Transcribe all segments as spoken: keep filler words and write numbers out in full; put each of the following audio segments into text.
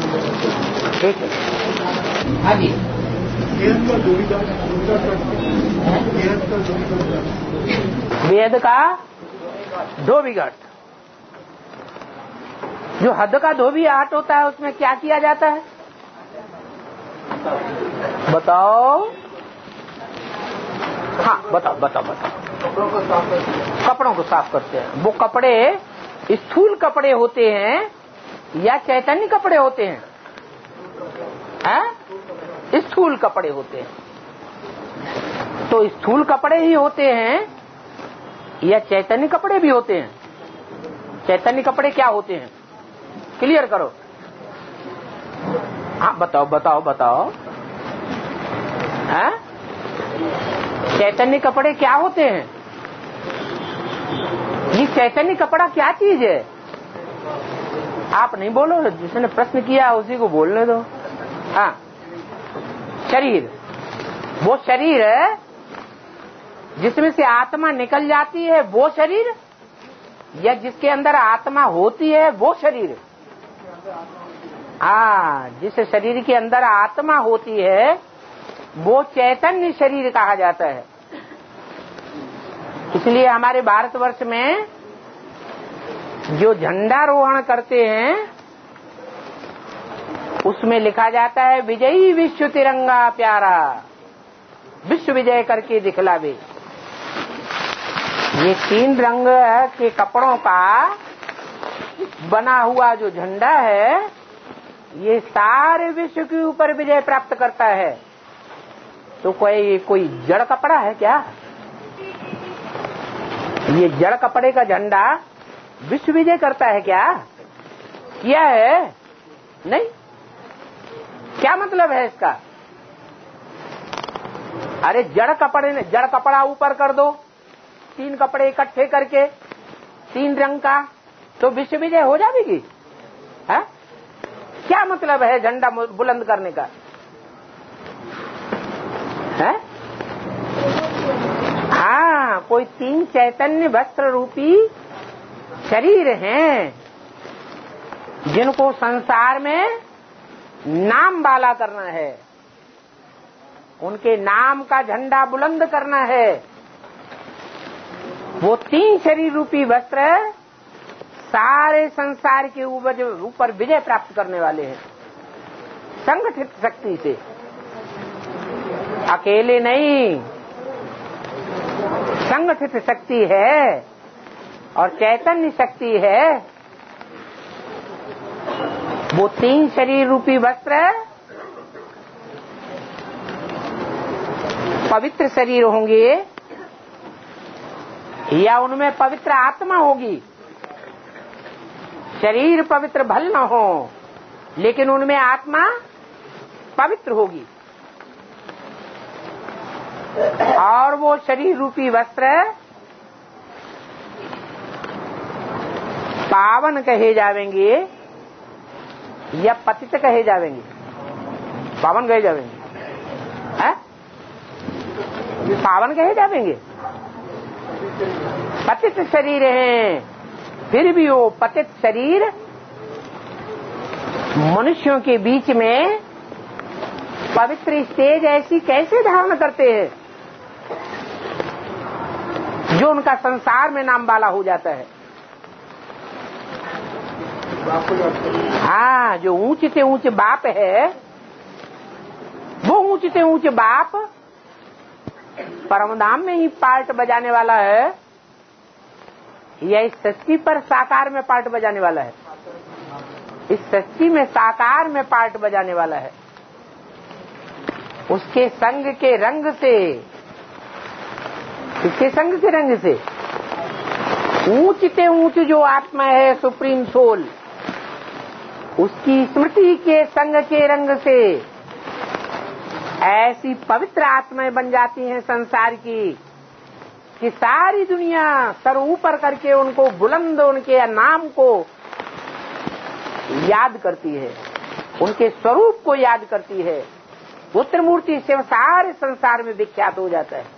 ठीक है। हाँ जी, वेद का धोबी घाट, जो हद का धोबी घाट होता है उसमें क्या किया जाता है बताओ? हाँ बताओ बताओ बताओ। कपड़ों को साफ करते हैं। वो कपड़े स्थूल कपड़े होते हैं या चैतन्य कपड़े होते हैं? हैं? स्थूल कपड़े होते हैं। तो स्थूल कपड़े ही होते हैं या चैतन्य कपड़े भी होते हैं? चैतन्य कपड़े क्या होते हैं? क्लियर करो। हाँ बताओ बताओ बताओ। हैं? चैतन्य कपड़े क्या होते हैं? ये चैतन्य कपड़ा क्या चीज है? आप नहीं बोलो, जिसने प्रश्न किया उसी को बोलने दो। हाँ, शरीर, वो शरीर है जिसमें से आत्मा निकल जाती है, वो शरीर, या जिसके अंदर आत्मा होती है वो शरीर? हाँ, जिस शरीर के अंदर आत्मा होती है वो चैतन्य शरीर कहा जाता है। इसलिए हमारे भारतवर्ष में जो झंडारोहण करते हैं उसमें लिखा जाता है विजयी विश्व तिरंगा प्यारा, विश्व विजय करके दिखलावे। ये तीन रंग के कपड़ों का बना हुआ जो झंडा है ये सारे विश्व के ऊपर विजय प्राप्त करता है। तो कोई कोई जड़ कपड़ा है क्या? ये जड़ कपड़े का झंडा विश्व विजय करता है क्या? किया है? नहीं। क्या मतलब है इसका? अरे जड़ कपड़े ने, जड़ कपड़ा ऊपर कर दो, तीन कपड़े इकट्ठे करके तीन रंग का, तो विश्व विजय हो जाएगी। है? क्या मतलब है झंडा बुलंद करने का? है? हाँ, कोई तीन चैतन्य वस्त्र रूपी शरीर हैं जिनको संसार में नाम वाला करना है, उनके नाम का झंडा बुलंद करना है। वो तीन शरीर रूपी वस्त्र सारे संसार के ऊपर विजय प्राप्त करने वाले हैं, संगठित शक्ति से, अकेले नहीं। संगठित शक्ति है और चैतन्य शक्ति है। वो तीन शरीर रूपी वस्त्र पवित्र शरीर होंगे या उनमें पवित्र आत्मा होगी। शरीर पवित्र भल न हो लेकिन उनमें आत्मा पवित्र होगी। और वो शरीर रूपी वस्त्र पावन कहे जावेंगे या पतित कहे जावेंगे? पावन कहे जावेंगे? है? पावन कहे जावेंगे? पतित शरीर हैं, फिर भी वो पतित शरीर मनुष्यों के बीच में पवित्र स्टेज ऐसी कैसे धारण करते हैं जो उनका संसार में नाम वाला हो जाता है। हाँ, जो ऊंचे से ऊंचे बाप है वो ऊंचे से ऊंचे बाप परमधाम में ही पार्ट बजाने वाला है या इस सृष्टि पर साकार में पार्ट बजाने वाला है? इस सृष्टि में साकार में पार्ट बजाने वाला है। उसके संग के रंग से, किसके संग के रंग से? ऊंचते ऊंच जो आत्मा है, सुप्रीम सोल, उसकी स्मृति के संग के रंग से ऐसी पवित्र आत्माएं बन जाती हैं संसार की कि सारी दुनिया सर ऊपर करके उनको बुलंद, उनके नाम को याद करती है, उनके स्वरूप को याद करती है। वो त्रिमूर्ति शिव सारे संसार में विख्यात हो जाता है।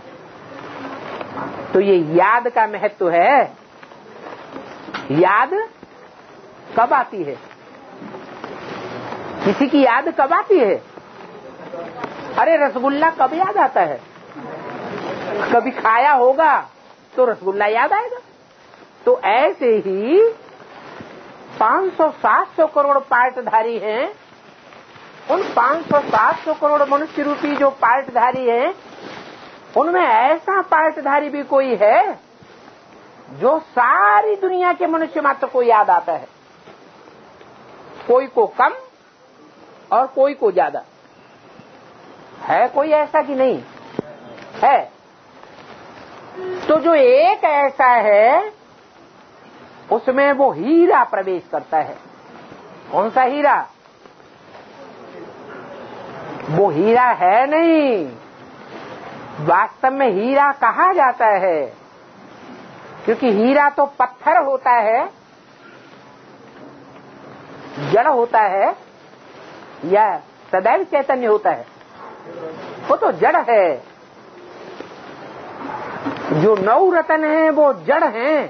तो ये याद का महत्व है। याद कब आती है? किसी की याद कब आती है? अरे रसगुल्ला कब याद आता है? कभी खाया होगा तो रसगुल्ला याद आएगा। तो ऐसे ही पाँच सौ सात सौ करोड़ पार्टधारी हैं, उन पाँच सौ सात सौ करोड़ मनुष्य रूपी जो पार्टधारी हैं, उनमें ऐसा पार्टधारी भी कोई है जो सारी दुनिया के मनुष्य मात्र को याद आता है, कोई को कम और कोई को ज्यादा। है कोई ऐसा कि नहीं है? तो जो एक ऐसा है उसमें वो हीरा प्रवेश करता है। कौन सा हीरा? वो हीरा है नहीं, वास्तव में हीरा कहा जाता है, क्योंकि हीरा तो पत्थर होता है, जड़ होता है या सदैव चैतन्य होता है? वो तो जड़ है। जो नौ रतन है वो जड़ हैं,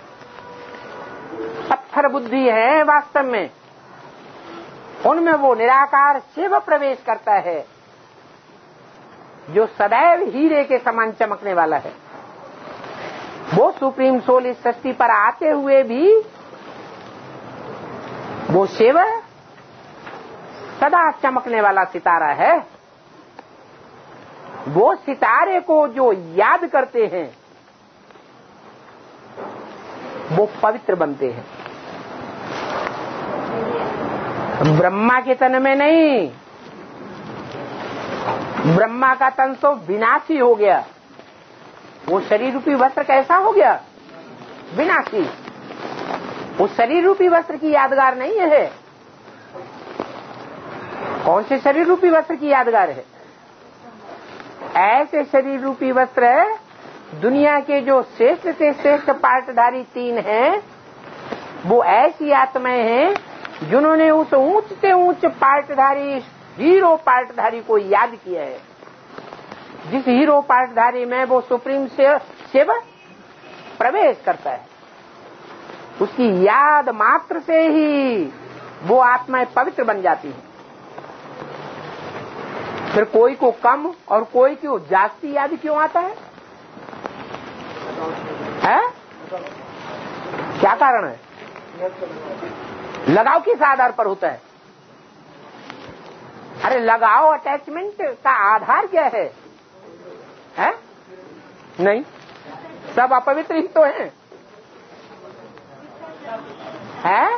पत्थर बुद्धि है वास्तव में। उनमें वो निराकार शिव प्रवेश करता है जो सदैव हीरे के समान चमकने वाला है। वो सुप्रीम सोल इस सृष्टि पर आते हुए भी वो शिव सदा चमकने वाला सितारा है। वो सितारे को जो याद करते हैं वो पवित्र बनते हैं। ब्रह्मा के तन में नहीं, ब्रह्मा का तन तो विनाशी हो गया। वो शरीर रूपी वस्त्र कैसा हो गया? विनाशी। वो शरीर रूपी वस्त्र की यादगार नहीं है। कौन से शरीर रूपी वस्त्र की यादगार है? ऐसे शरीर रूपी वस्त्र दुनिया के जो श्रेष्ठ से श्रेष्ठ पार्टधारी तीन हैं, वो ऐसी आत्माएं हैं जिन्होंने उस ऊंच से ऊंच पार्टधारी हीरो पार्टधारी को याद किया है। जिस हीरो पार्टधारी में वो सुप्रीम शिव प्रवेश करता है, उसकी याद मात्र से ही वो आत्माएं पवित्र बन जाती हैं। फिर कोई को कम और कोई को जास्ती याद क्यों आता है? है? क्या कारण है? लगाव किस आधार पर होता है? अरे लगाव अटैचमेंट का आधार क्या है? है? नहीं, सब अपवित्र ही तो हैं। है?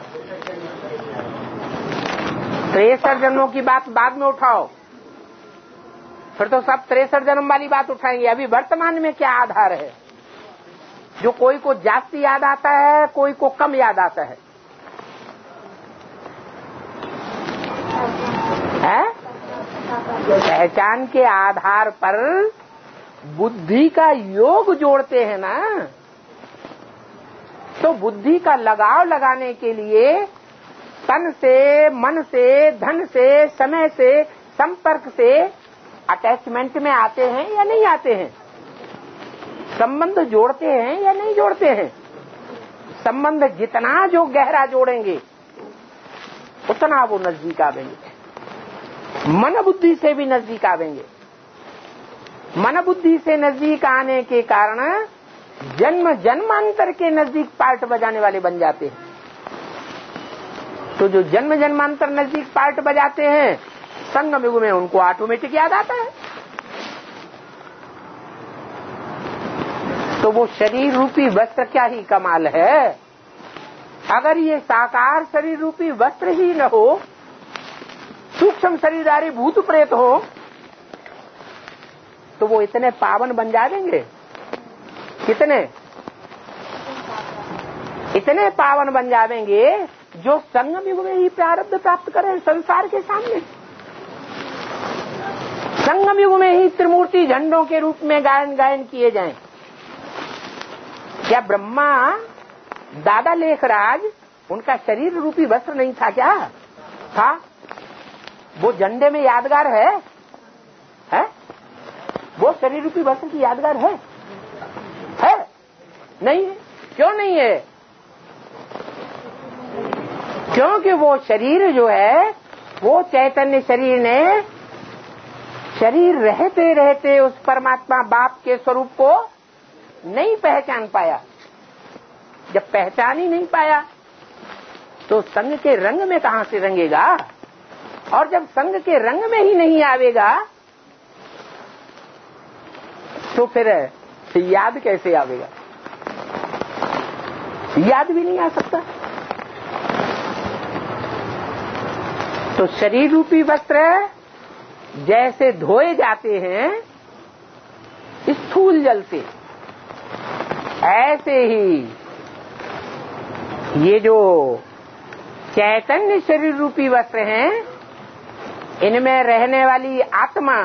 तिरसठ जन्मों की बात बाद में उठाओ, फिर तो सब तिरसठ जन्म वाली बात उठाएंगे। अभी वर्तमान में क्या आधार है जो कोई को जास्ती याद आता है, कोई को कम याद आता है? है? पहचान के आधार पर बुद्धि का योग जोड़ते हैं ना, तो बुद्धि का लगाव लगाने के लिए तन से, मन से, धन से, समय से, संपर्क से अटैचमेंट में आते हैं या नहीं आते हैं? संबंध जोड़ते हैं या नहीं जोड़ते हैं? संबंध जितना जो गहरा जोड़ेंगे उतना वो नजदीक आवेंगे। मन बुद्धि से भी नजदीक आवेंगे। मन बुद्धि से नजदीक आने के कारण जन्म जन्मांतर के नजदीक पार्ट बजाने वाले बन जाते हैं। तो जो जन्म जन्मांतर नजदीक पार्ट बजाते हैं, संगम युग में उनको ऑटोमेटिक याद आता है। तो वो शरीर रूपी वस्त्र क्या ही कमाल है। अगर ये साकार शरीर रूपी वस्त्र ही न हो, सूक्ष्म शरीरधारी भूत प्रेत हो, तो वो इतने पावन बन जाएंगे। कितने इतने पावन बन जाएंगे जो संगम युग में ही प्रारब्ध प्राप्त करें संसार के सामने। संगम युग में ही त्रिमूर्ति झंडों के रूप में गायन गायन किए जाएं। क्या ब्रह्मा दादा लेखराज उनका शरीर रूपी वस्त्र नहीं था? क्या था? वो झंडे में यादगार है, है? वो शरीर रूपी वस्त्र की यादगार है? है? नहीं है। क्यों नहीं है? क्योंकि वो शरीर जो है वो चैतन्य शरीर ने शरीर रहते रहते उस परमात्मा बाप के स्वरूप को नहीं पहचान पाया। जब पहचान ही नहीं पाया तो संग के रंग में कहां से रंगेगा, और जब संग के रंग में ही नहीं आवेगा तो फिर याद कैसे आवेगा? याद भी नहीं आ सकता। तो शरीर रूपी वस्त्र जैसे धोए जाते हैं स्थूल जल से, ऐसे ही ये जो चैतन्य शरीर रूपी वस्त्र हैं, इनमें रहने वाली आत्मा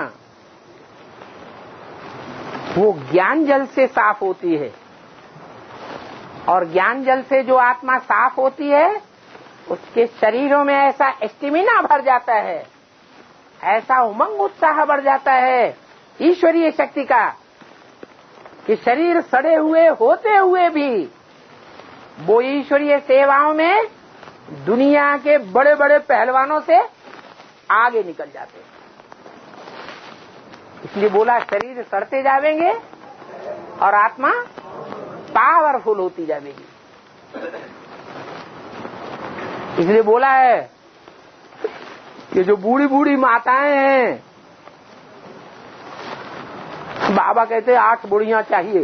वो ज्ञान जल से साफ होती है। और ज्ञान जल से जो आत्मा साफ होती है उसके शरीरों में ऐसा स्टेमिना भर जाता है, ऐसा उमंग उत्साह बढ़ जाता है ईश्वरीय शक्ति का कि शरीर सड़े हुए होते हुए भी वो ईश्वरीय सेवाओं में दुनिया के बड़े बड़े पहलवानों से आगे निकल जाते हैं। इसलिए बोला शरीर सड़ते जावेंगे और आत्मा पावरफुल होती जाएगी। इसलिए बोला है कि जो बूढ़ी बूढ़ी माताएं हैं, बाबा कहते हैं आठ बुढ़ियां चाहिए।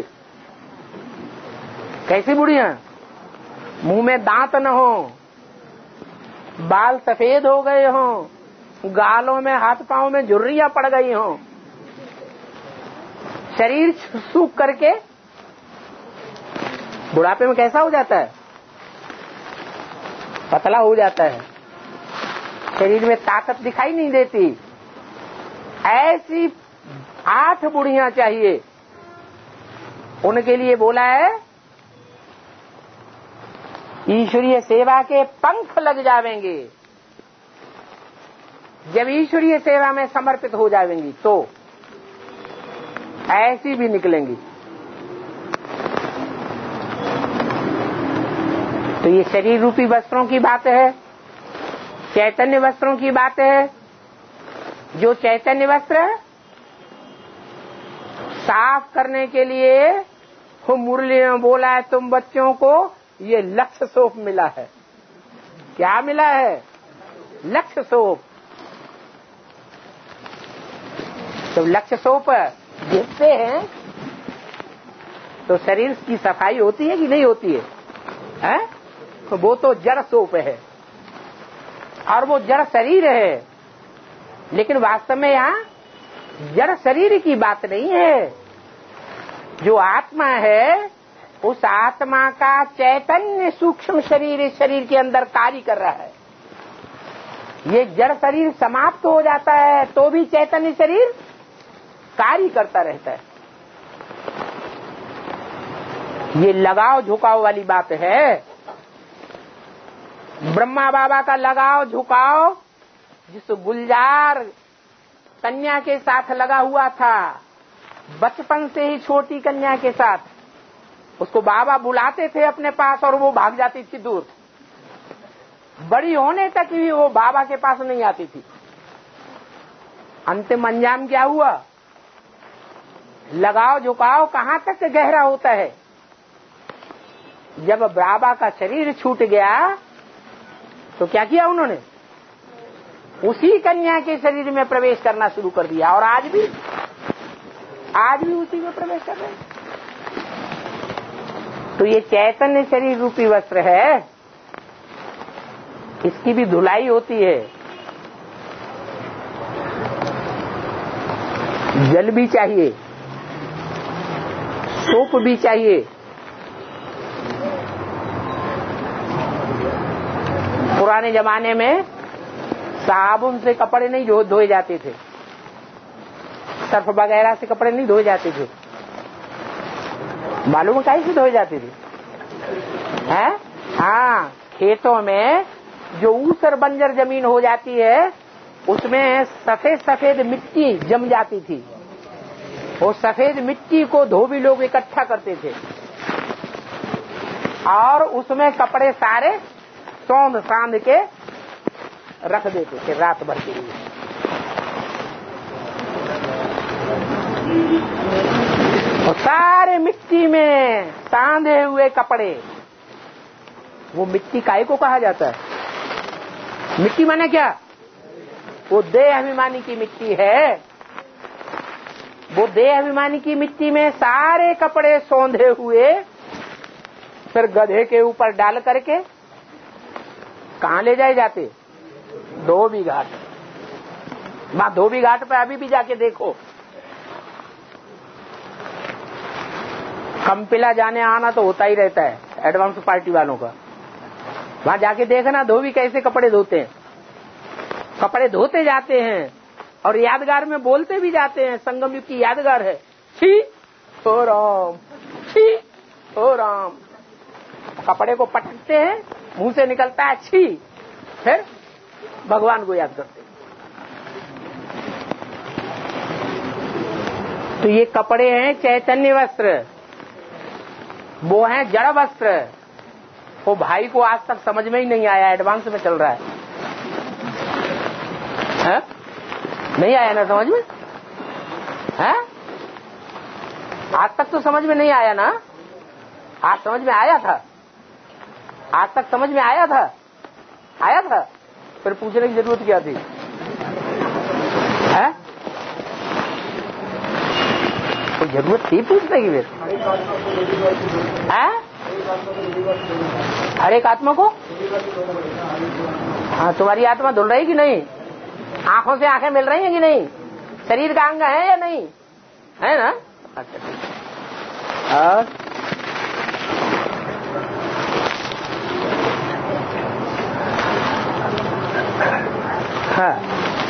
कैसी बुढ़ियां? मुंह में दांत न हो, बाल सफेद हो गए हों, गालों में हाथ पांव में झुर्रियां पड़ गई हों, शरीर सूख करके बुढ़ापे में कैसा हो जाता है? पतला हो जाता है, शरीर में ताकत दिखाई नहीं देती। ऐसी आठ बुढ़ियां चाहिए। उनके लिए बोला है ईश्वरीय सेवा के पंख लग जावेंगे। जब ईश्वरीय सेवा में समर्पित हो जावेंगी तो ऐसी भी निकलेंगी। तो ये शरीर रूपी वस्त्रों की बात है, चैतन्य वस्त्रों की बात है। जो चैतन्य वस्त्र साफ करने के लिए वो मुरली में बोला है, तुम बच्चों को ये लक्ष्य सोप मिला है। क्या मिला है? लक्ष्य सोप। तो लक्ष्य सोप देखते हैं तो शरीर की सफाई होती है कि नहीं होती है, है? तो वो तो जड़ सोप है और वो जड़ शरीर है। लेकिन वास्तव में यहाँ जड़ शरीर की बात नहीं है। जो आत्मा है उस आत्मा का चैतन्य सूक्ष्म शरीर इस शरीर के अंदर कार्य कर रहा है। ये जड़ शरीर समाप्त हो जाता है तो भी चैतन्य शरीर कार्य करता रहता है। ये लगाव झुकाव वाली बात है। ब्रह्मा बाबा का लगाव झुकाव जिस गुलजार कन्या के साथ लगा हुआ था, बचपन से ही छोटी कन्या के साथ, उसको बाबा बुलाते थे अपने पास और वो भाग जाती थी दूर। बड़ी होने तक भी वो बाबा के पास नहीं आती थी। अंतिम अंजाम क्या हुआ? लगाव झुकाव कहां तक गहरा होता है? जब बाबा का शरीर छूट गया तो क्या किया उन्होंने? उसी कन्या के शरीर में प्रवेश करना शुरू कर दिया। और आज भी आज भी उसी में प्रवेश कर रहे हैं। तो ये चैतन्य शरीर रूपी वस्त्र है, इसकी भी धुलाई होती है। जल भी चाहिए, सोप भी चाहिए। पुराने जमाने में साबुन से कपड़े नहीं धोए जाते थे, सर्फ वगैरह से कपड़े नहीं धोए जाते थे। मालूम है कैसे धोए जाते थे? हैं? हाँ, खेतों में जो ऊसर बंजर जमीन हो जाती है उसमें सफेद सफेद मिट्टी जम जाती थी। वो सफेद मिट्टी को धोबी लोग इकट्ठा करते थे और उसमें कपड़े सारे सौंध सांध के रख देते थे रात भर के लिए। और सारे मिट्टी में सांधे हुए कपड़े, वो मिट्टी काहे को कहा जाता है? मिट्टी माने क्या? वो देह अभिमानी की मिट्टी है। वो देह अभिमानी की मिट्टी में सारे कपड़े सौंधे हुए फिर गधे के ऊपर डाल करके कहाँ ले जाए जाते? धोबी घाट। वहां धोबी घाट पे अभी भी जाके देखो, कंपिला जाने आना तो होता ही रहता है एडवांस पार्टी वालों का। वहां जाके देखना धोबी कैसे कपड़े धोते हैं। कपड़े धोते जाते हैं और यादगार में बोलते भी जाते हैं। संगम युग की यादगार है, छी ओ राम, छी ओ राम। कपड़े को पटकते हैं, मुंह से निकलता है छी, फिर भगवान को याद करते हैं। तो ये कपड़े हैं चैतन्य वस्त्र, वो हैं जड़ वस्त्र। वो भाई को आज तक समझ में ही नहीं आया, एडवांस में चल रहा है, है? नहीं आया ना समझ में? है? आज तक तो समझ में नहीं आया ना? आज समझ में आया था? आज तक समझ में आया था? आया था? फिर पूछने की जरूरत क्या थी? है? कोई जरूरत थी पूछने की? फिर है? हर एक आत्मा को? हाँ, तुम्हारी आत्मा धुल रही कि नहीं? आंखों से आंखें मिल रही हैं कि नहीं? शरीर का अंग है या नहीं है ना? अच्छा ठीक। और हाँ,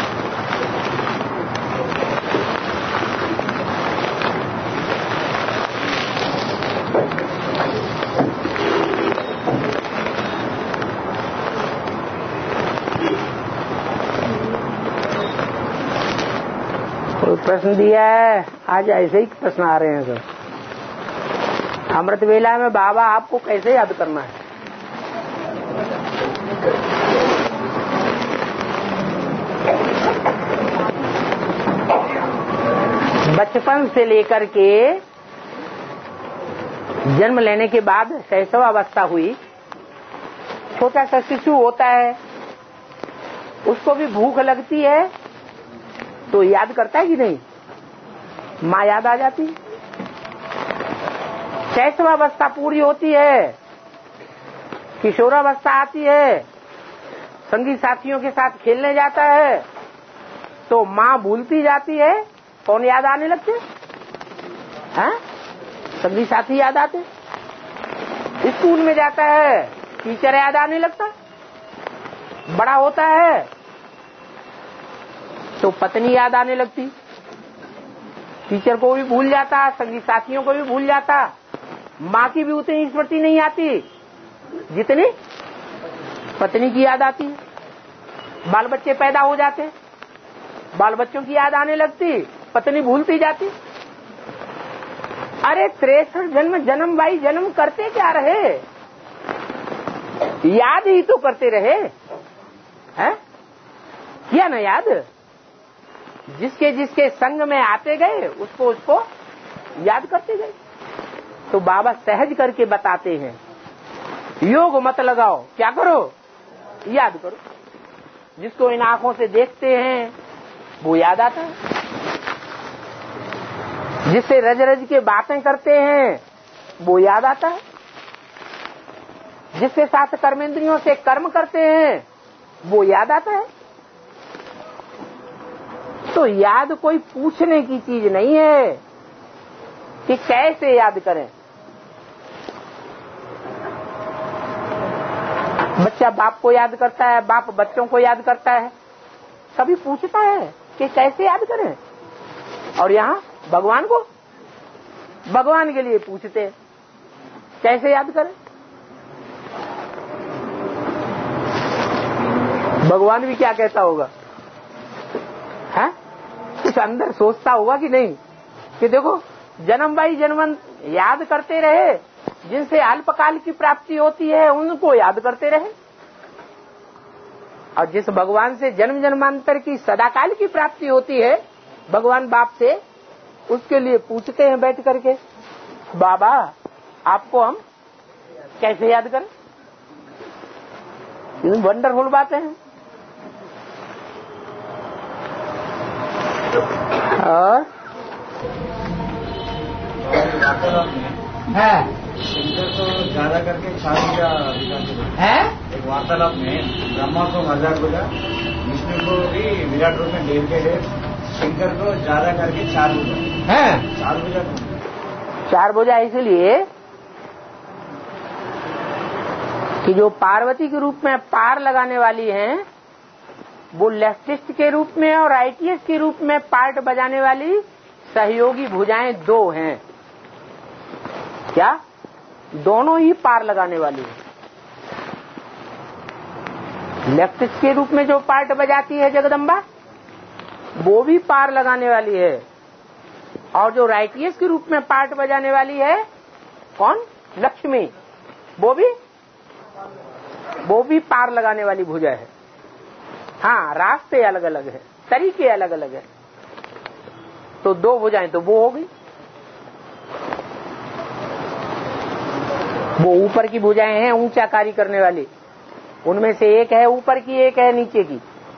प्रश्न दिया है। आज ऐसे ही प्रश्न आ रहे हैं सर। अमृत वेला में बाबा आपको कैसे याद करना है? बचपन से लेकर के जन्म लेने के बाद शैशव अवस्था हुई, छोटा सा शिशु होता है, उसको भी भूख लगती है तो याद करता है कि नहीं? माँ याद आ जाती। शैशवावस्था पूरी होती है, किशोरावस्था आती है, संगी साथियों के साथ खेलने जाता है तो माँ भूलती जाती है, कौन याद आने लगते हैं? संगी साथी याद आते। स्कूल में जाता है, टीचर याद आने लगता। बड़ा होता है तो पत्नी याद आने लगती, टीचर को भी भूल जाता, संगी साथियों को भी भूल जाता, माँ की भी उतनी स्मृति नहीं आती जितनी पत्नी की याद आती है। बाल बच्चे पैदा हो जाते, बाल बच्चों की याद आने लगती, पत्नी भूलती जाती। अरे तिरसठ जन्म जन्म बाई जन्म करते क्या रहे? याद ही तो करते रहे, हैं? किया ना याद? जिसके जिसके संग में आते गए उसको उसको याद करते गए। तो बाबा सहज करके बताते हैं, योग मत लगाओ, क्या करो? याद करो। जिसको इन आंखों से देखते हैं वो याद आता है, जिससे रज रज के बातें करते हैं वो याद आता है, जिसके साथ कर्मेंद्रियों से कर्म करते हैं वो याद आता है। तो याद कोई पूछने की चीज नहीं है कि कैसे याद करें। बच्चा बाप को याद करता है, बाप बच्चों को याद करता है, कभी पूछता है कि कैसे याद करें? और यहाँ भगवान को, भगवान के लिए पूछते हैं कैसे याद करें। भगवान भी क्या कहता होगा? है कुछ अंदर सोचता होगा कि नहीं कि देखो जन्म बाई जन्म याद करते रहे, जिनसे अल्पकाल की प्राप्ति होती है उनको याद करते रहे। और जिस भगवान से जन्म जन्मांतर की सदाकाल की प्राप्ति होती है भगवान बाप से, उसके लिए पूछते हैं बैठ करके, बाबा आपको हम कैसे याद करें? वंडरफुल बातें हैं। और है शंकर को ज्यादा करके चार पूजा है एक वार्तालाप में ब्रह्मा को मजाक बोला, विष्णु को भी विराट रूप में ढेर के ढेर, शंकर को ज्यादा करके चार पूजा है चार पूजा चार भुजा इसलिए कि जो पार्वती के रूप में पार लगाने वाली हैं वो लेफ्टिस्ट के रूप में और राइटियस के रूप में पार्ट बजाने वाली सहयोगी भुजाएं दो हैं। क्या? दोनों ही पार लगाने वाली है। लेफ्टिस्ट के रूप में जो पार्ट बजाती है जगदम्बा वो भी पार लगाने वाली है, और जो राइटियस के रूप में पार्ट बजाने वाली है कौन? लक्ष्मी, वो भी वो भी पार लगाने वाली भुजा है। हाँ, रास्ते अलग अलग है, तरीके अलग अलग है। तो दो भुजाएं तो वो हो गई। वो ऊपर की भुजाएं हैं ऊंचा कार्य करने वाली, उनमें से एक है ऊपर की, एक है नीचे की,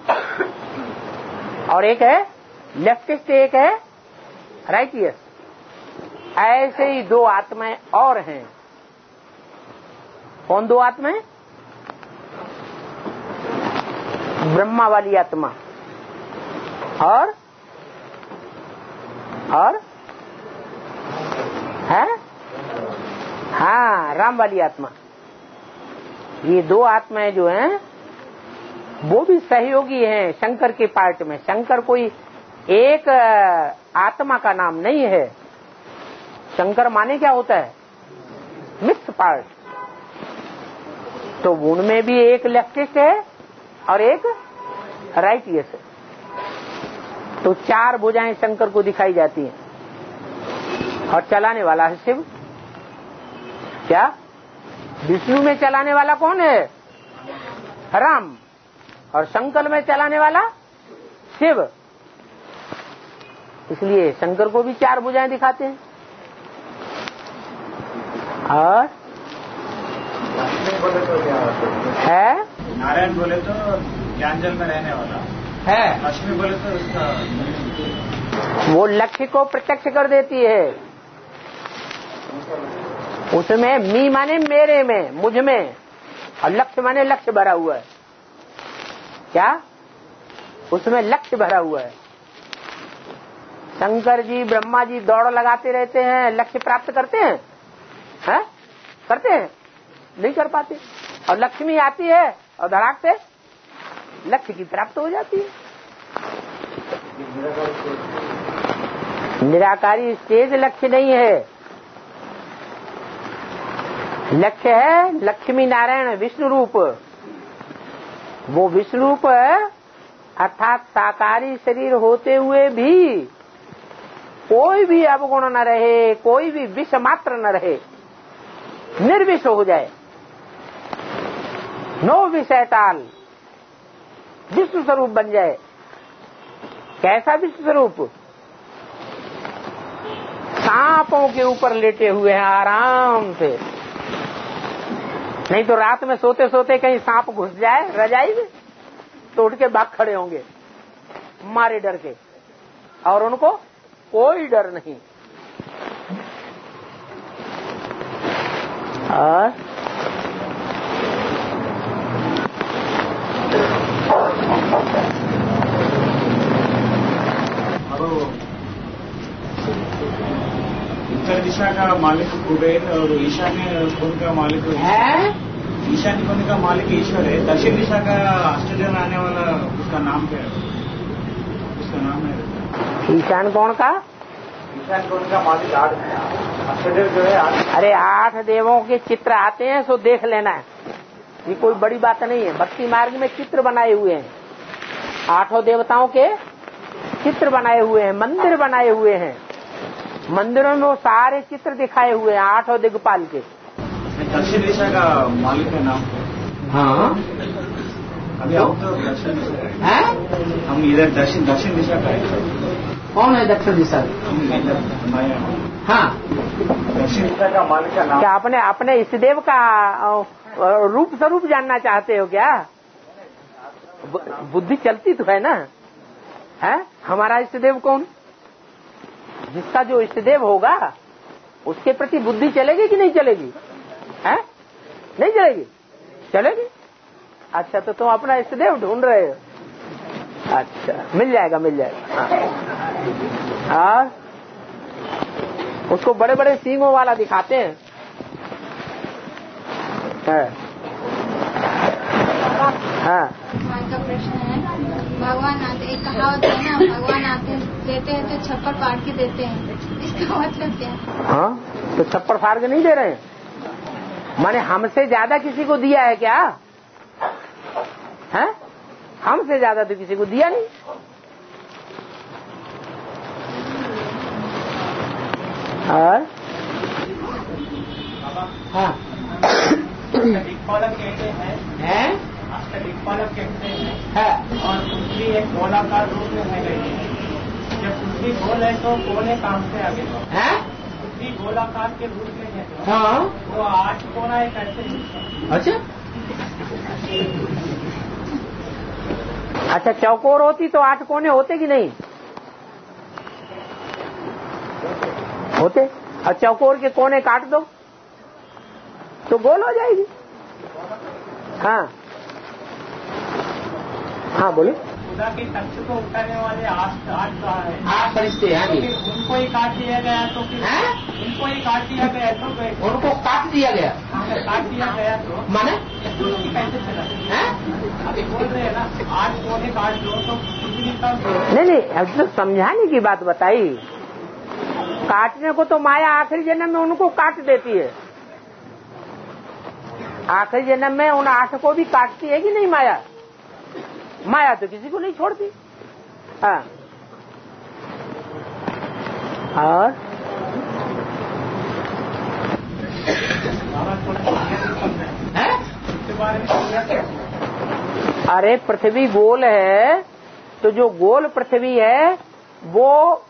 और एक है लेफ्टिस्ट, एक है राइटियस। ऐसे ही दो आत्माएं और हैं। कौन दो आत्माएं? ब्रह्मा वाली आत्मा और और है हाँ राम वाली आत्मा। ये दो आत्माएं जो हैं वो भी सहयोगी हैं शंकर के पार्ट में। शंकर कोई एक आत्मा का नाम नहीं है। शंकर माने क्या होता है? Mix part. तो उनमें भी एक लेफ्टिस्ट है और एक राइटियस है। तो चार भुजाएं शंकर को दिखाई जाती हैं, और चलाने वाला है शिव। क्या? विष्णु में चलाने वाला कौन है? राम। और शंकर में चलाने वाला शिव। इसलिए शंकर को भी चार भुजाएं दिखाते हैं। और बोले तो क्या है नारायण बोले तो ज्ञानजल में रहने वाला है लक्ष्मी बोले तो उसका वो लक्ष्य को प्रत्यक्ष कर देती है। उसमें मी माने मेरे में, मुझ में, और लक्ष्य माने लक्ष्य भरा हुआ है। क्या? उसमें लक्ष्य भरा हुआ है। शंकर जी ब्रह्मा जी दौड़ लगाते रहते हैं, लक्ष्य प्राप्त करते हैं? हैं? करते हैं? नहीं कर पाते। और लक्ष्मी आती है और धड़ाक से लक्ष्य की प्राप्त हो जाती है। निराकारी स्टेज लक्ष्य नहीं है। लक्ष्य है लक्ष्मी नारायण विष्णु रूप। वो विष्णु रूप अर्थात साकारी शरीर होते हुए भी कोई भी अवगुण न रहे, कोई भी विष मात्र न रहे, निर्विष हो जाए, नो विषयताल, विष्णु स्वरूप बन जाए। कैसा विष्णु स्वरूप? सांपों के ऊपर लेटे हुए हैं आराम से। नहीं तो रात में सोते सोते कहीं सांप घुस जाए रजाई में तो उठ के भाग खड़े होंगे मारे डर के, और उनको कोई डर नहीं। और उत्तर दिशा का मालिक कुबेर और ईशान्य कोण का मालिक है। ईशान्य कोण का मालिक ईश्वर है। दक्षिण दिशा का ऑस्ट्रेलिया में आने वाला उसका नाम क्या है? उसका नाम है ईशान कौन का? ईशान्य कोण का मालिक आठ है। ऑस्ट्रेलिया जो है आठ। अरे आठ देवों के चित्र आते हैं सो देख लेना है, ये कोई बड़ी बात नहीं है। भक्ति मार्ग में चित्र बनाए हुए हैं, आठों देवताओं के चित्र बनाए हुए हैं, मंदिर बनाए हुए हैं। मंदिरों में वो सारे चित्र दिखाए हुए हैं आठों दिग्पाल के। दक्षिण दिशा का मालिक का नाम? हाँ, अभी हम तो दक्षिण दिशा है, हम इधर दक्षिण दक्षिण दिशा का है। कौन है दक्षिण दिशा? हाँ, दक्षिण दिशा का मालिक का नाम क्या अपने अपने इष्टदेव का रूप स्वरूप जानना चाहते हो क्या? बुद्धि चलती तो है ना, है? हमारा इष्टदेव कौन? जिसका जो इष्टदेव होगा उसके प्रति बुद्धि चलेगी कि नहीं चलेगी? है? नहीं चलेगी? चलेगी। अच्छा, तो तुम अपना इष्टदेव ढूंढ रहे हो? अच्छा, मिल जाएगा मिल जाएगा। हाँ, उसको बड़े बड़े सींगों वाला दिखाते हैं। है। हाँ, का प्रश्न है, भगवान आते, एक कहावत है ना, भगवान आते देते हैं तो छप्पर फाड़ के देते हैं, इसका मतलब क्या? हाँ, तो छप्पर फाड़ के नहीं दे रहे हैं, माने हमसे ज्यादा किसी को दिया है क्या? है? हमसे ज्यादा तो किसी को दिया नहीं। और हाँ, दिक्पालक कहते हैं, हैं? दिक्पालक कहते हैं है, और पृथ्वी एक गोलाकार रूप में है गई। जब पृथ्वी गोल है तो कोने काम से आगे हैं? पृथ्वी गोलाकार के रूप में है तो हाँ, वो आठ कोना एक ऐसे। अच्छा अच्छा, चौकोर होती तो आठ कोने होते कि नहीं होते? और चौकोर के कोने काट दो तो गोल हो जाएगी। हाँ हाँ, बोले। खुदा के तख्त को उठाने वाले आठ आठ कहा है, आठ फरिश्ते हैं। तो उनको ही काट दिया गया तो फिर उनको ही काट दिया गया तो उनको काट दिया गया, काट दिया गया तो माने कैसे चला? अभी बोल रहे हैं ना, आठ कोने काट दो तो नहीं नहीं, अब तो समझाने की बात बताई। काटने को तो माया आखिरी जन्म में उनको काट देती है, आखिरी जन्म में उन आठ को भी काटती है कि नहीं माया? माया तो किसी को नहीं छोड़ती। हाँ, और है? अरे पृथ्वी गोल है तो जो गोल पृथ्वी है वो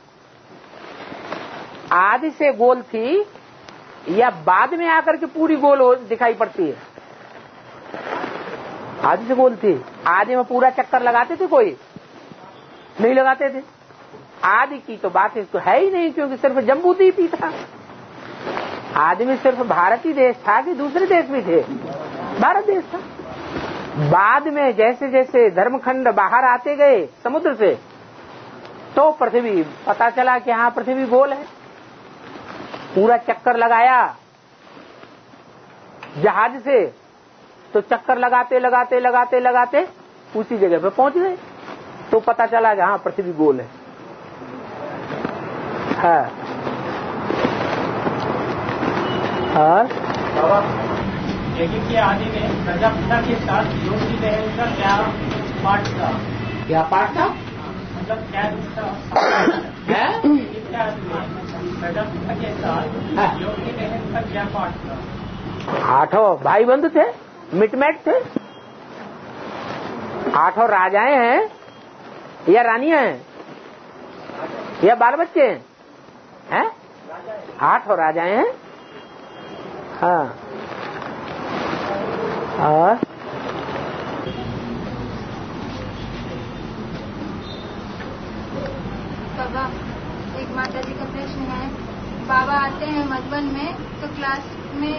आदि से गोल थी या बाद में आकर के पूरी गोल हो दिखाई पड़ती है? आदि से गोल थी। आदि में पूरा चक्कर लगाते थे? कोई नहीं लगाते थे। आदि की तो बात तो है ही नहीं, क्योंकि सिर्फ जम्बूद्वीप ही था। आदि में सिर्फ भारत ही देश था कि दूसरे देश भी थे? भारत देश था। बाद में जैसे जैसे धर्मखंड बाहर आते गए समुद्र से तो पृथ्वी पता चला कि हाँ पृथ्वी गोल है। पूरा चक्कर लगाया जहाज से तो चक्कर लगाते लगाते लगाते लगाते उसी जगह पे पहुंच गए तो पता चला कि हाँ पृथ्वी गोल है। हाँ, और यज्ञ के आदि में प्रजापिता के साथ योग की बहन का क्या पाठ था? क्या पाठ था? मतलब क्या है? प्रजापिता के साथ योग की बहन का क्या पाठ था? आठों भाई बंधु थे, मिटमेट थे। आठों राजाएं हैं या रानियां हैं या बाल बच्चे हैं? हैं? आठों राजाएं हैं। हाँ, और बाबा, एक माता जी का प्रश्न है। बाबा आते हैं मधुबन में तो क्लास में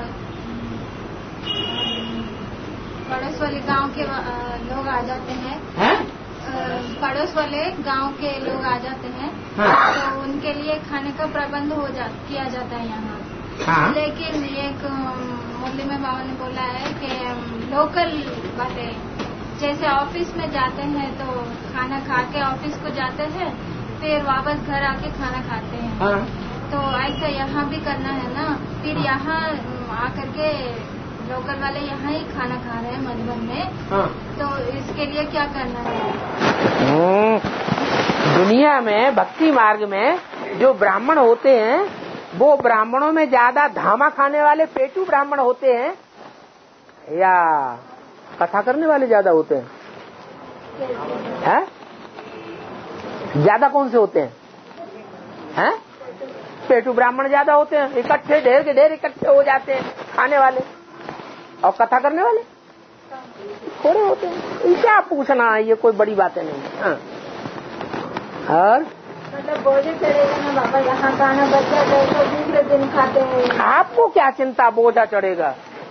पड़ोस वाले गांव के लोग आ जाते हैं, है? पड़ोस वाले गांव के लोग आ जाते हैं। हाँ। तो उनके लिए खाने का प्रबंध हो जा किया जाता है यहाँ। हाँ। लेकिन एक मुरली में बाबा ने बोला है कि लोकल वाले जैसे ऑफिस में जाते हैं तो खाना खा के ऑफिस को जाते हैं, फिर वापस घर आके खाना खाते हैं। हाँ। तो ऐसा यहाँ भी करना है ना? फिर यहाँ आकर के लोकल वाले यहाँ ही खाना खा रहे हैं मधुबन में। हाँ। तो इसके लिए क्या करना है? दुनिया में भक्ति मार्ग में जो ब्राह्मण होते हैं वो ब्राह्मणों में ज्यादा धामा खाने वाले पेटू ब्राह्मण होते हैं या कथा करने वाले ज्यादा होते हैं, हैं? ज्यादा कौन से होते हैं? हैं? पेटू ब्राह्मण ज्यादा होते हैं, इकट्ठे ढेर के ढेर इकट्ठे हो जाते हैं खाने वाले, और कथा करने वाले थोड़े होते हैं। क्या पूछना, ये कोई बड़ी बातें नहीं है। हाँ। और मतलब बोझ चढ़ेगा ना बाबा, यहाँ खाना बच्चा तो दूसरे दिन खाते हैं। आपको क्या चिंता बोझा चढ़ेगा?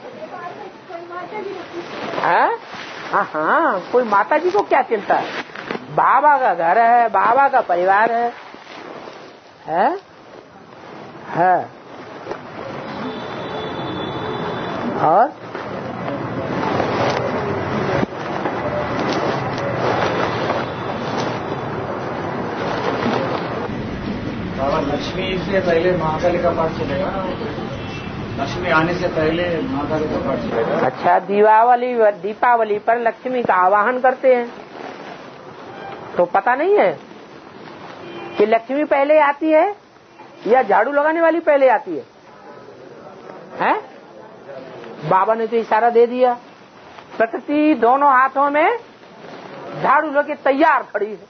हाँ हाँ, कोई माता जी को क्या चिंता है? बाबा का घर है, बाबा का परिवार है, है? है। और बाबा लक्ष्मी से पहले महाकाली का पाठ चलेगा, लक्ष्मी आने से पहले महाकाली का पाठ चलेगा। अच्छा, दीपावली दीपावली पर लक्ष्मी का आवाहन करते हैं तो पता नहीं है कि लक्ष्मी पहले आती है या झाड़ू लगाने वाली पहले आती है? हैं? बाबा ने तो इशारा दे दिया, प्रकृति दोनों हाथों में झाड़ू लेके तैयार खड़ी है।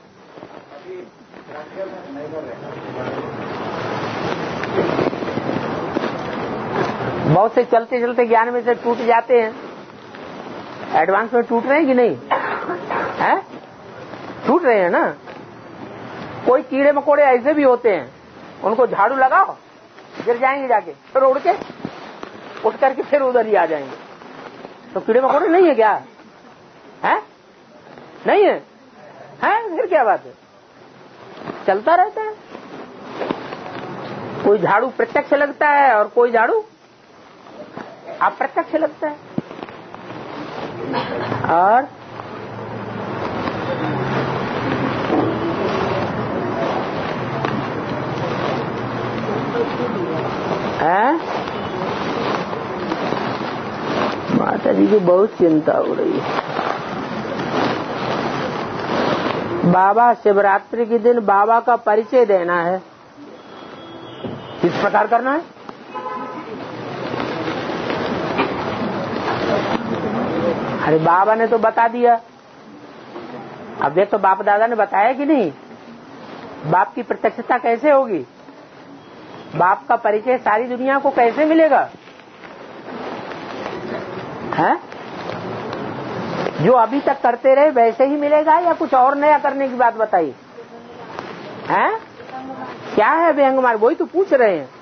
बहुत से चलते चलते ज्ञान में से टूट जाते हैं, एडवांस में टूट रहे हैं कि नहीं? हैं? टूट रहे हैं ना। कोई कीड़े मकोड़े ऐसे भी होते हैं, उनको झाड़ू लगाओ गिर जाएंगे, जाके फिर उड़ के उठ करके फिर उधर ही आ जाएंगे। तो कीड़े मकोड़े नहीं है क्या? है? नहीं है? है? फिर क्या बात है? चलता रहता है। कोई झाड़ू प्रत्यक्ष लगता है और कोई झाड़ू अप्रत्यक्ष लगता है। और है? माता जी की बहुत चिंता हो रही है। बाबा शिवरात्रि के दिन बाबा का परिचय देना है, किस प्रकार करना है? अरे बाबा ने तो बता दिया, अब देख तो बाप दादा ने बताया कि नहीं? बाप की प्रत्यक्षता कैसे होगी? बाप का परिचय सारी दुनिया को कैसे मिलेगा? है? जो अभी तक करते रहे वैसे ही मिलेगा या कुछ और नया करने की बात बताइए? हैं? क्या है व्यंगमार? वही तो पूछ रहे हैं।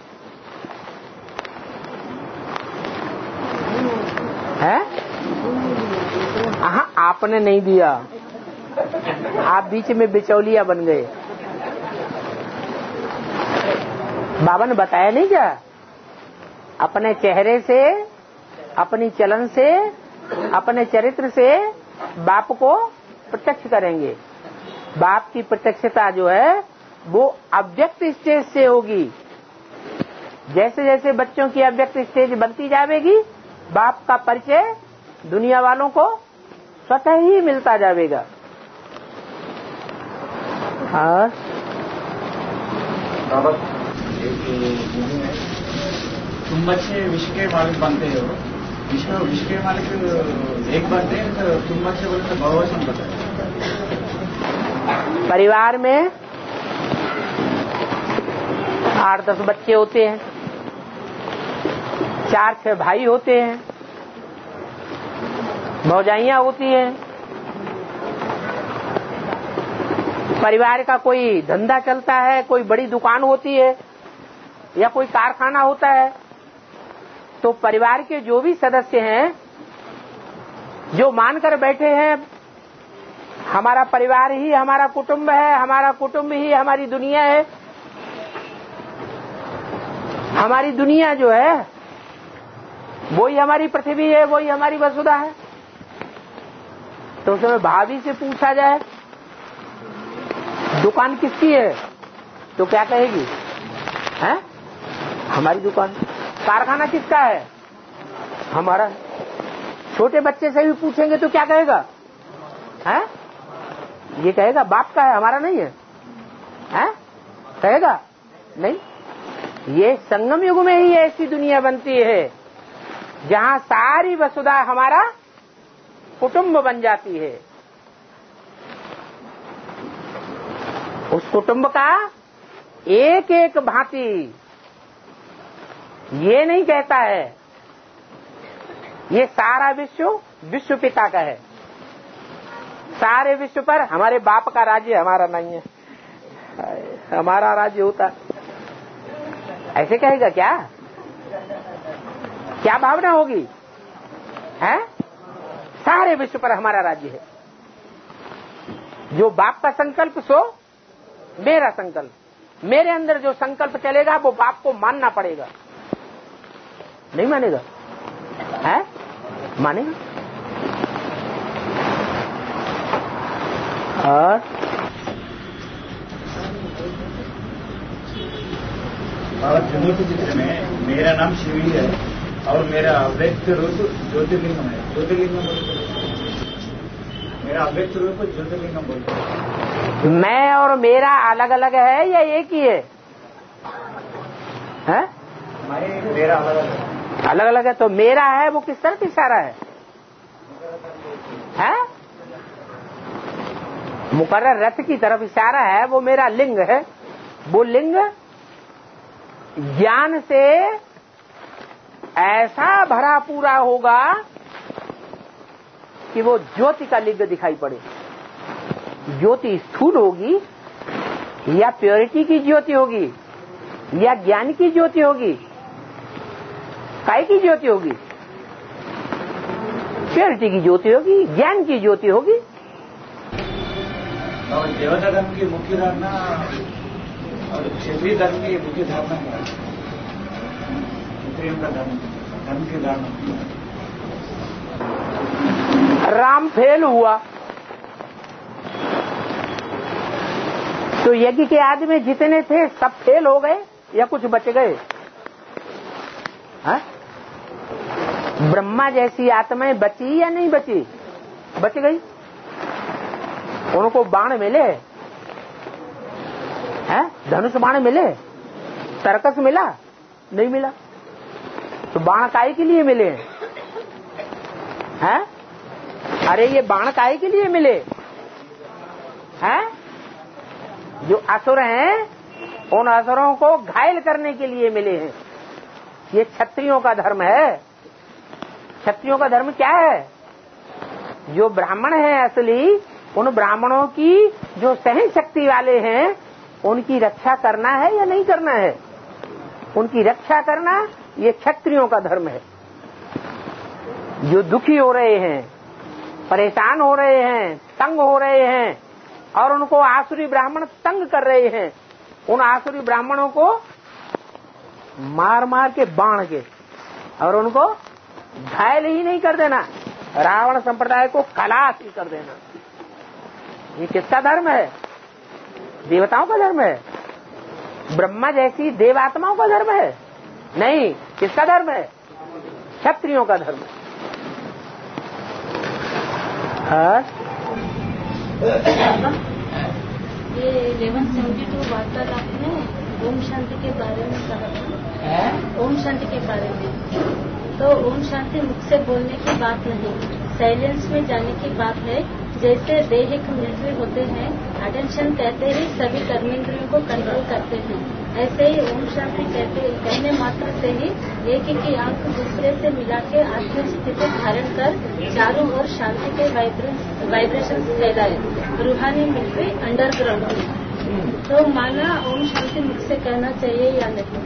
हैं? हाँ, आपने नहीं दिया, आप बीच में बिचौलिया बन गए। बाबा ने बताया नहीं क्या? अपने चेहरे से, अपनी चलन से, अपने चरित्र से बाप को प्रत्यक्ष करेंगे। बाप की प्रत्यक्षता जो है वो अव्यक्त स्टेज से होगी। जैसे जैसे बच्चों की अव्यक्त स्टेज बनती जाएगी, बाप का परिचय दुनिया वालों को स्वतः ही मिलता जाएगा। हाँ, तुम बच्चे विश्व के मालिक बनते हो, विश्व विश्व के मालिक एक बनते हैं, तो तुम बच्चे बोले तो बहुवचन बताए। परिवार में आठ दस बच्चे होते हैं, चार छह भाई होते हैं, भौजाइयां होती हैं। परिवार का कोई धंधा चलता है, कोई बड़ी दुकान होती है या कोई कारखाना होता है, तो परिवार के जो भी सदस्य हैं, जो मानकर बैठे हैं हमारा परिवार ही हमारा कुटुंब है, हमारा कुटुंब ही हमारी दुनिया है, हमारी दुनिया जो है वही हमारी पृथ्वी है, वही हमारी वसुधा है। तो उसमें भाभी से पूछा जाए दुकान किसकी है तो क्या कहेगी? हैं? हमारी दुकान। कारखाना किसका है? हमारा। छोटे बच्चे से भी पूछेंगे तो क्या कहेगा? हैं? ये कहेगा बाप का है, हमारा नहीं है। हैं? कहेगा नहीं। ये संगम युग में ही ऐसी दुनिया बनती है जहाँ सारी वसुधा हमारा कुटुंब बन जाती है। उस कुटुंब का एक एक भांति ये नहीं कहता है ये सारा विश्व विश्व पिता का है, सारे विश्व पर हमारे बाप का राज्य हमारा नहीं है, हमारा राज्य होता, ऐसे कहेगा क्या? क्या भावना होगी? है सारे विश्व पर हमारा राज्य है। जो बाप का संकल्प सो मेरा संकल्प, मेरे अंदर जो संकल्प चलेगा वो बाप को मानना पड़ेगा। नहीं मानेगा? है मानेगा। और त्रिमूर्ति चित्र में मेरा नाम शिवी है और मेरा अव्यक्त रूप ज्योतिर्लिंगम है। ज्योतिर्लिंगम बोलते मेरा अव्यक्त रूप ज्योतिर्लिंगम बोलते। मैं और मेरा अलग अलग है या एक ही है? हैं? मैं मेरा अलग अलग है। अलग अलग है तो मेरा है वो किस तरफ इशारा है? है मुकर्रर रथ की तरफ इशारा है, वो मेरा लिंग है। वो लिंग ज्ञान से ऐसा भरा पूरा होगा कि वो ज्योति का लिंग दिखाई पड़े। ज्योति स्थूल होगी या प्योरिटी की ज्योति होगी या ज्ञान की ज्योति होगी? काय की ज्योति होगी? प्योरिटी की ज्योति होगी, ज्ञान की ज्योति होगी। और देवता धर्म की मुख्य धारणा और क्षेत्रीय धर्म की मुख्य धारणा क्या है? क्षेत्रीय का धर्म धर्म की धारणा। राम फेल हुआ तो यज्ञ के आदि में जितने थे सब फेल हो गए या कुछ बच गए? हाँ? ब्रह्मा जैसी आत्माएं बची या नहीं बची? बच गई। उनको बाण मिले हैं, धनुष बाण मिले, सर्कस मिला? नहीं मिला। तो बाण काय के लिए मिले हैं? अरे ये बाण काय के लिए मिले हैं? जो असुर हैं उन असुरों को घायल करने के लिए मिले हैं। ये क्षत्रियों का धर्म है। क्षत्रियों का धर्म क्या है? जो ब्राह्मण है असली, उन ब्राह्मणों की जो सहन शक्ति वाले हैं उनकी रक्षा करना है या नहीं करना है? उनकी रक्षा करना ये क्षत्रियों का धर्म है। जो दुखी हो रहे हैं, परेशान हो रहे हैं, तंग हो रहे हैं और उनको आसुरी ब्राह्मण तंग कर रहे हैं, उन आसुरी ब्राह्मणों को मार मार के बाण के और उनको घायल ही नहीं कर देना, रावण संप्रदाय को खलास ही कर देना। ये किसका धर्म है? देवताओं का धर्म है? ब्रह्मा जैसी देवात्माओं का धर्म है? नहीं। किसका धर्म है? क्षत्रियों का धर्म है। ये इलेवन सेवेंटी टू वार्तालाप में ओम शांति के बारे में कहा, ओम शांति के बारे में। तो ओम शांति मुख से बोलने की बात नहीं, साइलेंस में जाने की बात है। जैसे देह के मिलिट्री होते हैं, अटेंशन कहते ही सभी कर्मेंद्रियों को कंट्रोल करते हैं, ऐसे ही ओम शांति कहते कहने मात्र से ही एक एक की आंख दूसरे से मिला के आत्म स्थिति धारण कर चारों ओर शांति के वाइब्रेशन फैलाए, रूहानी मिलिट्री अंडरग्राउंड। तो माना ओम शांति मुख से कहना चाहिए या नहीं?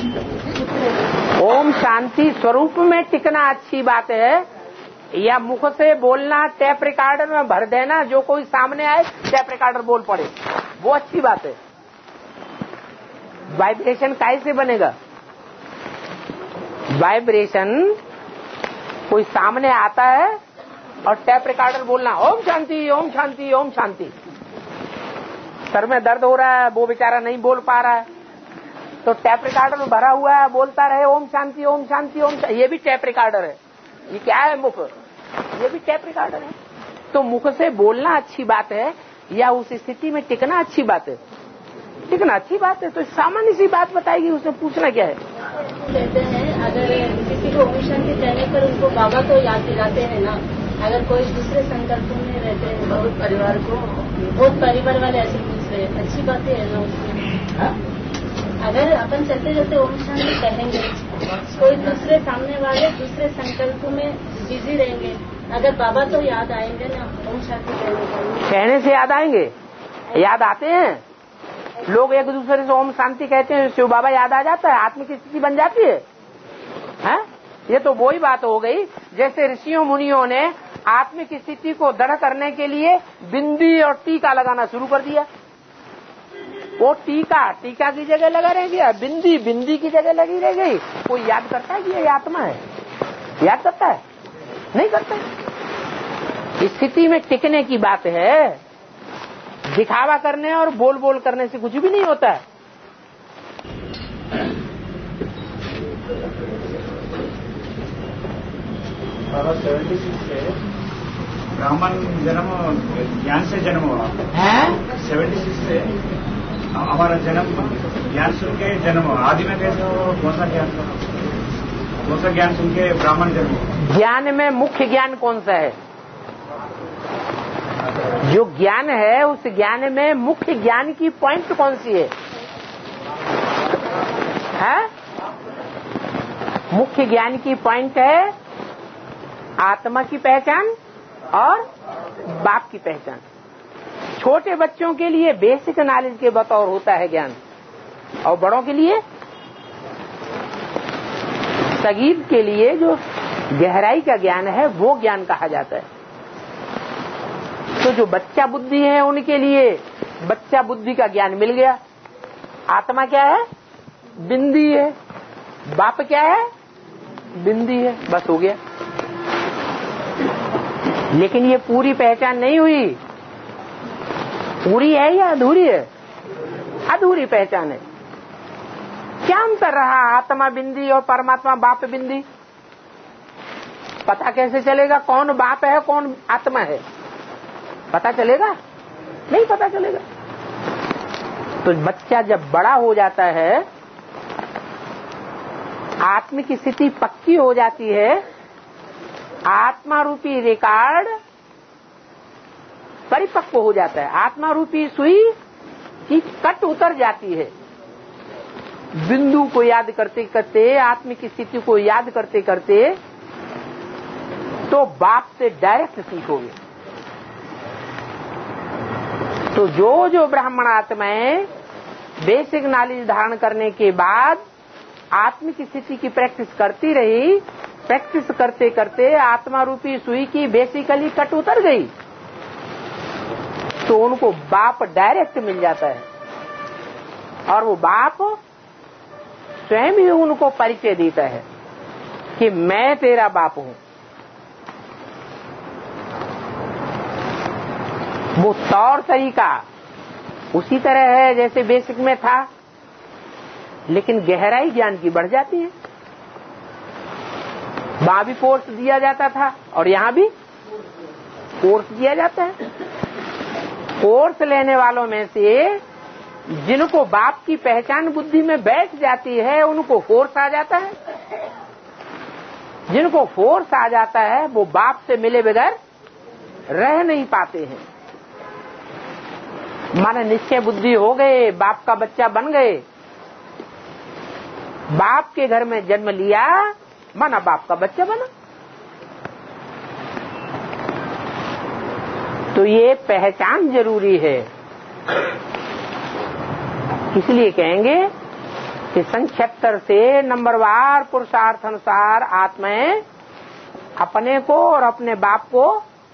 ओम शांति स्वरूप में टिकना अच्छी बात है या मुख से बोलना, टेप रिकॉर्डर में भर देना, जो कोई सामने आए टेप रिकॉर्डर बोल पड़े, वो अच्छी बात है। वाइब्रेशन कैसे बनेगा? वाइब्रेशन कोई सामने आता है और टेप रिकॉर्डर बोलना ओम शांति ओम शांति ओम शांति। सर में दर्द हो रहा है, वो बेचारा नहीं बोल पा रहा है, तो टेप रिकॉर्डर में भरा हुआ है, बोलता रहे ओम शांति ओम शांति ओम शांति। ये भी टेप रिकॉर्डर है। ये क्या है? मुख। ये भी टेप रिकॉर्डर है। तो मुख से बोलना अच्छी बात है या उस स्थिति में टिकना अच्छी बात है? टिकना अच्छी बात है। तो सामान्य सी बात बताएगी, उसने पूछना क्या है? कहते हैं अगर किसी को ओम शांति कहने पर उनको बाबा तो याद दिलाते हैं ना, अगर कोई दूसरे संकल्पों में रहते हैं बहुत परिवार को बहुत परिवार वाले ऐसे पूछ रहे हैं, अच्छी बात है ना उसमें। अगर अपन चलते चलते ओम शांति कहेंगे, कोई दूसरे सामने वाले दूसरे संकल्पों में बिजी रहेंगे, अगर बाबा तो याद आएंगे ना ओम शांति कहने का। कहने से याद आएंगे, याद आते हैं लोग, एक दूसरे से ओम शांति कहते हैं, शिव बाबा याद आ जाता है, आत्म की स्थिति बन जाती है, है? ये तो वही बात हो गई जैसे ऋषियों मुनियों ने आत्म की स्थिति को दृढ़ करने के लिए बिंदी और टीका लगाना शुरू कर दिया। वो टीका टीका की जगह लगा रह गया, बिंदी बिंदी की जगह लगी रह गई। कोई याद करता है कि ये आत्मा है? याद करता है? नहीं करता। स्थिति में टिकने की बात है, दिखावा करने और बोल बोल करने से कुछ भी नहीं होता है। बाबा सेवेंटी सिक्स से ब्राह्मण जन्म ज्ञान से जन्म हुआ है। सेवेंटी सिक्स से हमारा जन्म ज्ञान सुन के जन्म हुआ। आदि में कैसे हो? कौन सा ज्ञान कौन सा ज्ञान सुन के ब्राह्मण जन्म हुआ? ज्ञान में मुख्य ज्ञान कौन सा है? जो ज्ञान है उस ज्ञान में मुख्य ज्ञान की पॉइंट कौन सी है? है? मुख्य ज्ञान की पॉइंट है आत्मा की पहचान और बाप की पहचान। छोटे बच्चों के लिए बेसिक नॉलेज के बतौर होता है ज्ञान, और बड़ों के लिए सगीर के लिए जो गहराई का ज्ञान है वो ज्ञान कहा जाता है। तो जो बच्चा बुद्धि है उनके लिए बच्चा बुद्धि का ज्ञान मिल गया। आत्मा क्या है? बिंदी है। बाप क्या है? बिंदी है। बस हो गया। लेकिन ये पूरी पहचान नहीं हुई। पूरी है या अधूरी है? अधूरी पहचान है। क्या अंतर रहा आत्मा बिंदी और परमात्मा बाप बिंदी? पता कैसे चलेगा कौन बाप है कौन आत्मा है? पता चलेगा? नहीं पता चलेगा। तो बच्चा जब बड़ा हो जाता है, आत्म की स्थिति पक्की हो जाती है, आत्मा रूपी रिकॉर्ड परिपक्व हो जाता है, आत्मा रूपी सुई की कट उतर जाती है। बिंदु को याद करते करते, आत्म की स्थिति को याद करते करते तो बाप से डायरेक्ट सीखोगे। तो जो जो ब्राह्मण आत्माएं बेसिक नॉलेज धारण करने के बाद आत्म की स्थिति की प्रैक्टिस करती रही, प्रैक्टिस करते करते आत्मा रूपी सुई की बेसिकली कट उतर गई, तो उनको बाप डायरेक्ट मिल जाता है। और वो बाप स्वयं ही उनको परिचय देता है कि मैं तेरा बाप हूं। वो तौर तरीका उसी तरह है जैसे बेसिक में था, लेकिन गहराई ज्ञान की बढ़ जाती है। वहां भी कोर्स दिया जाता था और यहाँ भी कोर्स दिया जाता है। कोर्स लेने वालों में से जिनको बाप की पहचान बुद्धि में बैठ जाती है उनको फोर्स आ जाता है। जिनको फोर्स आ जाता है वो बाप से मिले बगैर रह नहीं पाते हैं। माने निश्चय बुद्धि हो गए, बाप का बच्चा बन गए, बाप के घर में जन्म लिया, माना बाप का बच्चा बना। तो ये पहचान जरूरी है। इसलिए कहेंगे कि संक्षेप्तर से नंबरवार पुरुषार्थ अनुसार आत्माएं अपने को और अपने बाप को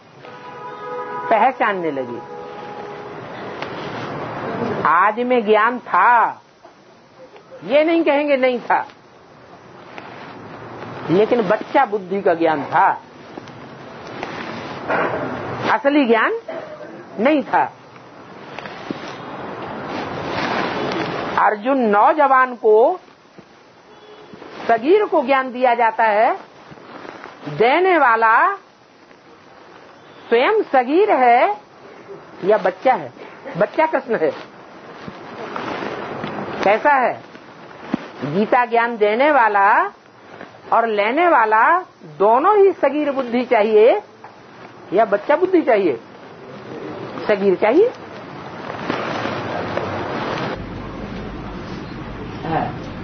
पहचानने लगी। आज में ज्ञान था, ये नहीं कहेंगे नहीं था, लेकिन बच्चा बुद्धि का ज्ञान था, असली ज्ञान नहीं था। अर्जुन नौजवान को सगीर को ज्ञान दिया जाता है, देने वाला स्वयं सगीर है या बच्चा है? बच्चा कृष्ण है। कैसा है? गीता ज्ञान देने वाला और लेने वाला दोनों ही सगीर बुद्धि चाहिए, या बच्चा बुद्धि चाहिए? सगीर चाहिए। है।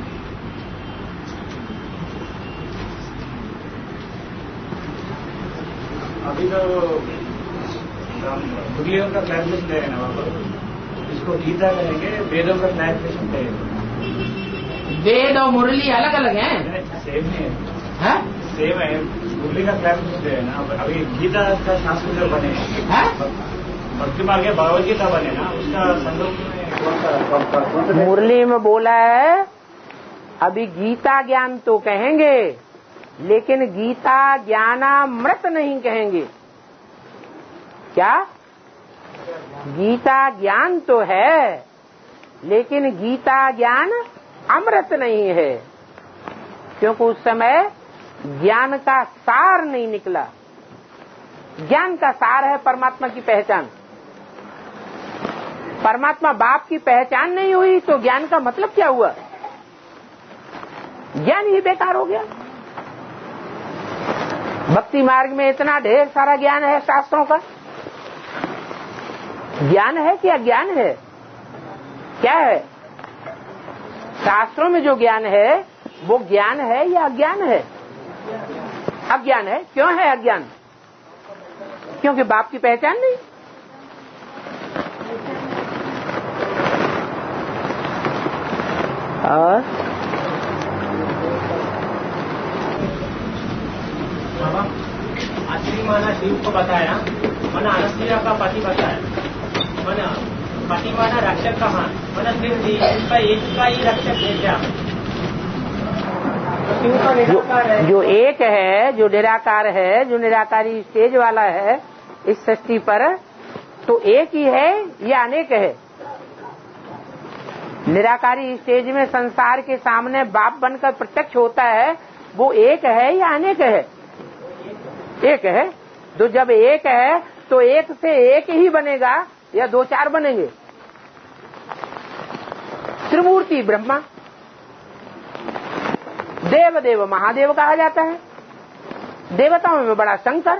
अभी तो मुरलियों का क्लैरिफिकेशन दे ना बाबा, इसको गीता कहेंगे, वेदों का क्लैरिफिकेशन देंगे। वेद और मुरली अलग अलग हैं? सेम है, हाँ? सेम है। मुरली का क्लैरिफिकेशन दे ना, अभी गीता का शास्त्र जो बने, भक्ति मार्ग के भगवद गीता बने ना, उसका संदर्भ में कौन सा? मुरली में बोला है अभी गीता ज्ञान तो कहेंगे, लेकिन गीता ज्ञानामृत नहीं कहेंगे। क्या? गीता ज्ञान तो है, लेकिन गीता ज्ञान अमृत नहीं है, क्योंकि उस समय ज्ञान का सार नहीं निकला। ज्ञान का सार है परमात्मा की पहचान। परमात्मा बाप की पहचान नहीं हुई तो ज्ञान का मतलब क्या हुआ? ज्ञान ही बेकार हो गया। भक्ति मार्ग में इतना ढेर सारा ज्ञान है, शास्त्रों का ज्ञान है कि अज्ञान है? क्या है? शास्त्रों में जो ज्ञान है वो ज्ञान है या अज्ञान है? अज्ञान है। क्यों है अज्ञान? क्योंकि बाप की पहचान नहीं। और आखिरी माना शिव को बताया, माना अनसुईया का पति बताया, माना पति माना रक्षक का मान, माना सिर्फ इसका एक का ही रक्षक है क्या? जो, जो एक है, जो निराकार है, जो निराकारी स्टेज वाला है इस सृष्टि पर, तो एक ही है या अनेक है? निराकारी स्टेज में संसार के सामने बाप बनकर प्रत्यक्ष होता है, वो एक है या अनेक है? एक है। तो जब एक है तो एक से एक ही बनेगा या दो चार बनेंगे? त्रिमूर्ति ब्रह्मा, देव देव महादेव कहा जाता है, देवताओं में बड़ा शंकर,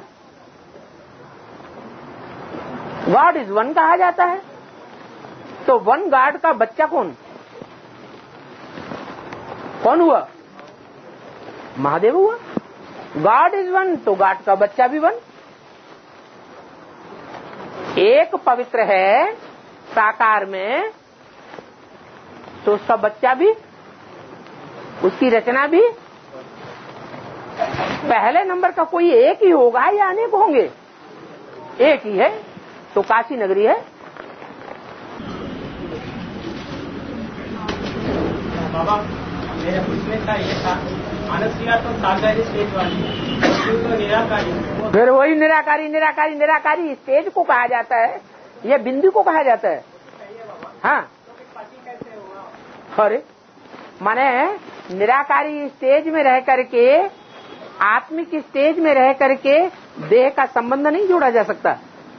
गॉड इज वन कहा जाता है। तो वन गॉड का बच्चा कौन कौन हुआ? महादेव हुआ। गॉड इज वन तो गॉड का बच्चा भी वन। एक पवित्र है साकार में तो उसका बच्चा भी, उसकी रचना भी पहले नंबर का कोई एक ही होगा या अनेक होंगे? एक ही है। तो काशी नगरी है। बाबा मेरा पूछने का ये था, अनसुईया तो साकारी स्टेज वाली, तो निराकारी, फिर वही निराकारी निराकारी निराकारी स्टेज को कहा जाता है या बिंदु को कहा जाता है? हाँ, अरे माने निराकारी स्टेज में रह करके, आत्मिक स्टेज में रह करके देह का संबंध नहीं जोड़ा जा सकता।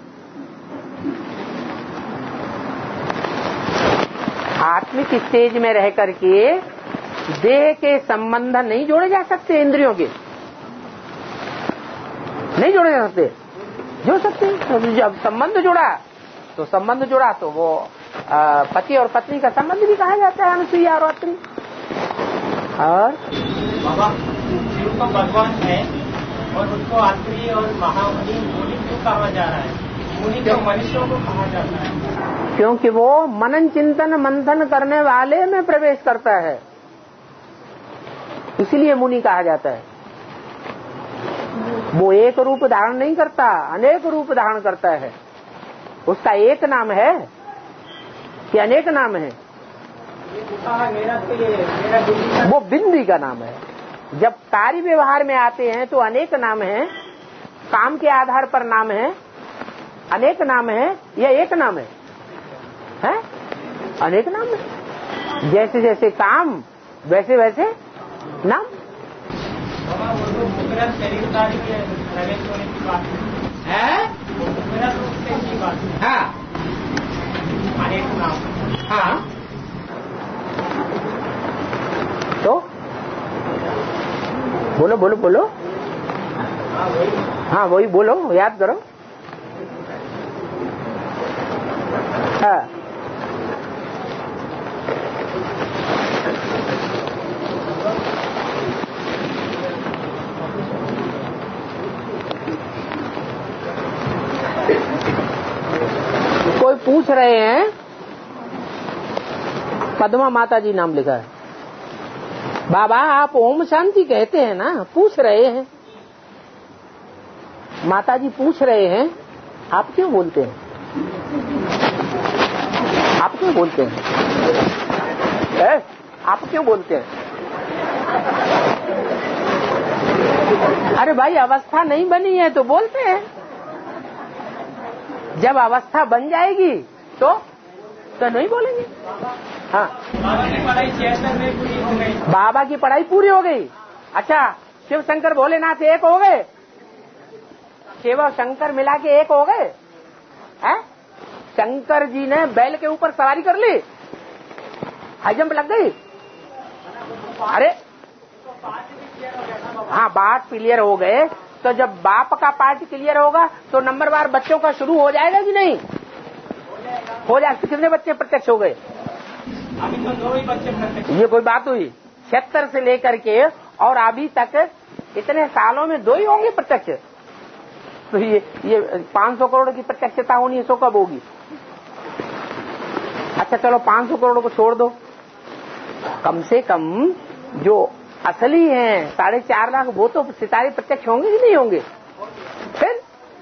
आत्मिक स्टेज में रह करके देह के संबंध नहीं जोड़े जा सकते, इंद्रियों के नहीं जोड़े जा सकते। जोड़ सकते हैं। जब संबंध जुड़ा तो संबंध जुड़ा तो वो आ, पति और पत्नी का संबंध भी कहा जाता है, अनसुईया और अत्रि। और बाबा शिव तो भगवान है और उसको अत्रि और महामुनि मुनि क्यों कहा जा रहा है? मुनि क्यों मनुष्यों को कहा जाता है? क्योंकि वो मनन चिंतन मंथन करने वाले में प्रवेश करता है, इसीलिए मुनि कहा जाता है। वो एक रूप धारण नहीं करता, अनेक रूप धारण करता है। उसका एक नाम है कि अनेक नाम है? मेरा तो ये मेरा बुद्धि वो बिंदी का नाम है। जब कार्य व्यवहार में आते हैं तो अनेक नाम है, काम के आधार पर नाम है, अनेक नाम है या एक नाम है? है अनेक नाम है। जैसे जैसे काम वैसे वैसे नाम। शरीर कार्य के प्रवेश होने की बात है। मेरा तो उससे की बात है। हाँ अनेक नाम। हाँ, तो बोलो बोलो बोलो। हाँ वही हाँ वही बोलो, याद करो। हाँ। कोई पूछ रहे हैं, पद्मा माता जी नाम लिखा है। बाबा आप ओम शांति कहते हैं ना, पूछ रहे हैं, माता जी पूछ रहे हैं, आप क्यों बोलते हैं? आप क्यों बोलते हैं? ए? आप क्यों बोलते हैं? अरे भाई अवस्था नहीं बनी है तो बोलते हैं, जब अवस्था बन जाएगी तो तो नहीं बोलेंगे। हाँ, बाबा की पढ़ाई छिहत्तर में पूरी हो गई। बाबा की पढ़ाई पूरी हो गई। अच्छा, शिव शंकर भोलेनाथ एक हो गए, शिव और शंकर मिला के एक हो गए हैं? शंकर जी ने बैल के ऊपर सवारी कर ली, हाई जंप लग गई। अरे हाँ, बात क्लियर हो गए, तो जब बाप का पार्ट क्लियर होगा तो नंबर बार बच्चों का शुरू हो जाएगा कि नहीं? हो जाएगा। कितने बच्चे प्रत्यक्ष हो गए? अभी तो दो ही बच्चे प्रत्यक्ष। ये कोई बात हुई? छिहत्तर से लेकर के और अभी तक इतने सालों में दो ही होंगे प्रत्यक्ष। तो ये ये पाँच सौ करोड़ की प्रत्यक्षता होनी है, सो कब होगी? अच्छा चलो पाँच सौ करोड़ को छोड़ दो, कम से कम जो असली हैं साढ़े चार लाख वो तो सितारे प्रत्यक्ष होंगे कि नहीं होंगे? फिर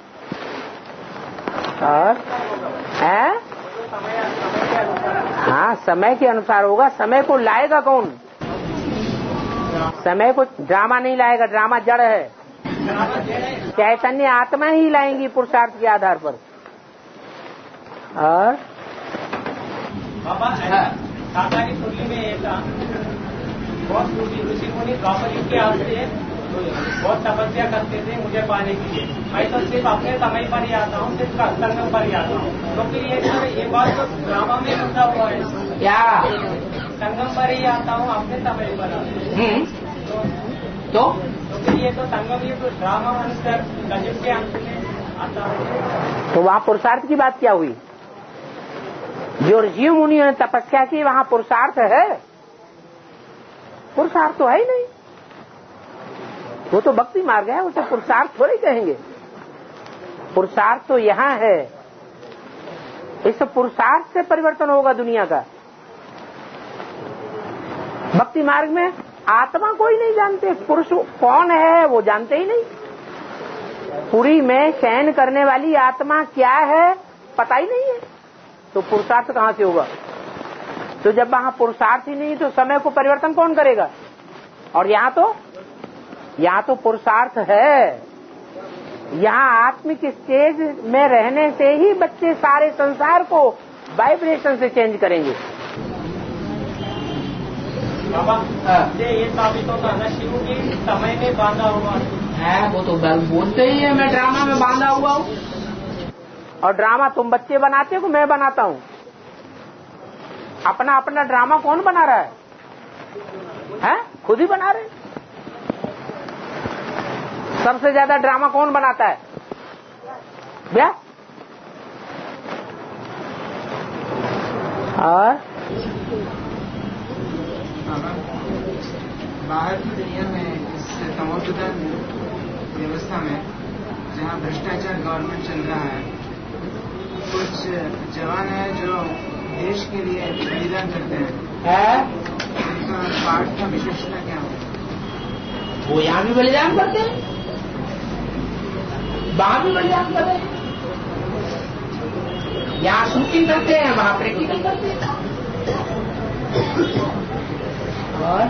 और है? हाँ, समय के अनुसार होगा। समय को लाएगा कौन? समय को ड्रामा नहीं लाएगा, ड्रामा जड़ है। चैतन्य आत्मा ही लाएंगी पुरुषार्थ के आधार पर। और बाबा काका की कुंडली में एक बहुत ऋषि मुनि द्वापर युग के आते बहुत तपस्या करते थे मुझे पाने के लिए। मैं तो सिर्फ अपने समय पर ही आता हूँ, सिर्फ संगम पर ही आता हूँ। तो फिर ये ये बात तो ड्रामा में बता हुआ है क्या? संगम पर ही आता हूँ, अपने समय पर आता हूँ। तो तो फिर ये तो संगम ये तो ड्रामा अनुसार कलयुग के अंत में आता है। तो वहाँ पुरुषार्थ की बात क्या हुई? जो ऋषि मुनियों ने तपस्या की वहाँ पुरुषार्थ है? पुरुषार्थ तो है ही नहीं, वो तो भक्ति मार्ग है, उसे पुरुषार्थ थोड़ी कहेंगे। पुरुषार्थ तो यहाँ है, इस पुरुषार्थ से परिवर्तन होगा दुनिया का। भक्ति मार्ग में आत्मा कोई नहीं जानते, पुरुष कौन है वो जानते ही नहीं। पुरी में शयन करने वाली आत्मा क्या है पता ही नहीं है, तो पुरुषार्थ कहाँ से होगा? तो जब वहाँ पुरुषार्थ ही नहीं तो समय को परिवर्तन कौन करेगा? और यहाँ तो यहाँ तो पुरुषार्थ है। यहाँ आत्मिक स्टेज में रहने से ही बच्चे सारे संसार को वाइब्रेशन से चेंज करेंगे। बाबा ये साबित होता है शिव की समय में बांधा हुआ है, वो तो बोलते ही है मैं ड्रामा में बांधा हुआ हूँ। और ड्रामा तुम बच्चे बनाते हो, मैं बनाता हूँ। अपना अपना ड्रामा कौन बना रहा है? हैं? खुद ही बना रहे। सबसे ज्यादा ड्रामा कौन बनाता है? भैया? और बाहर की दुनिया में इस तमोप्रधान व्यवस्था में जहाँ भ्रष्टाचार गवर्नमेंट चल रहा है, कुछ जवान है जो देश के लिए बलिदान करते हैं, उनका पाठ का विशेषता क्या हो? वो यहाँ भी बलिदान करते हैं, वहाँ भी बलिदान करते हैं। यहाँ शूटिंग करते हैं, वहाँ प्रैक्टिकल करते हैं। और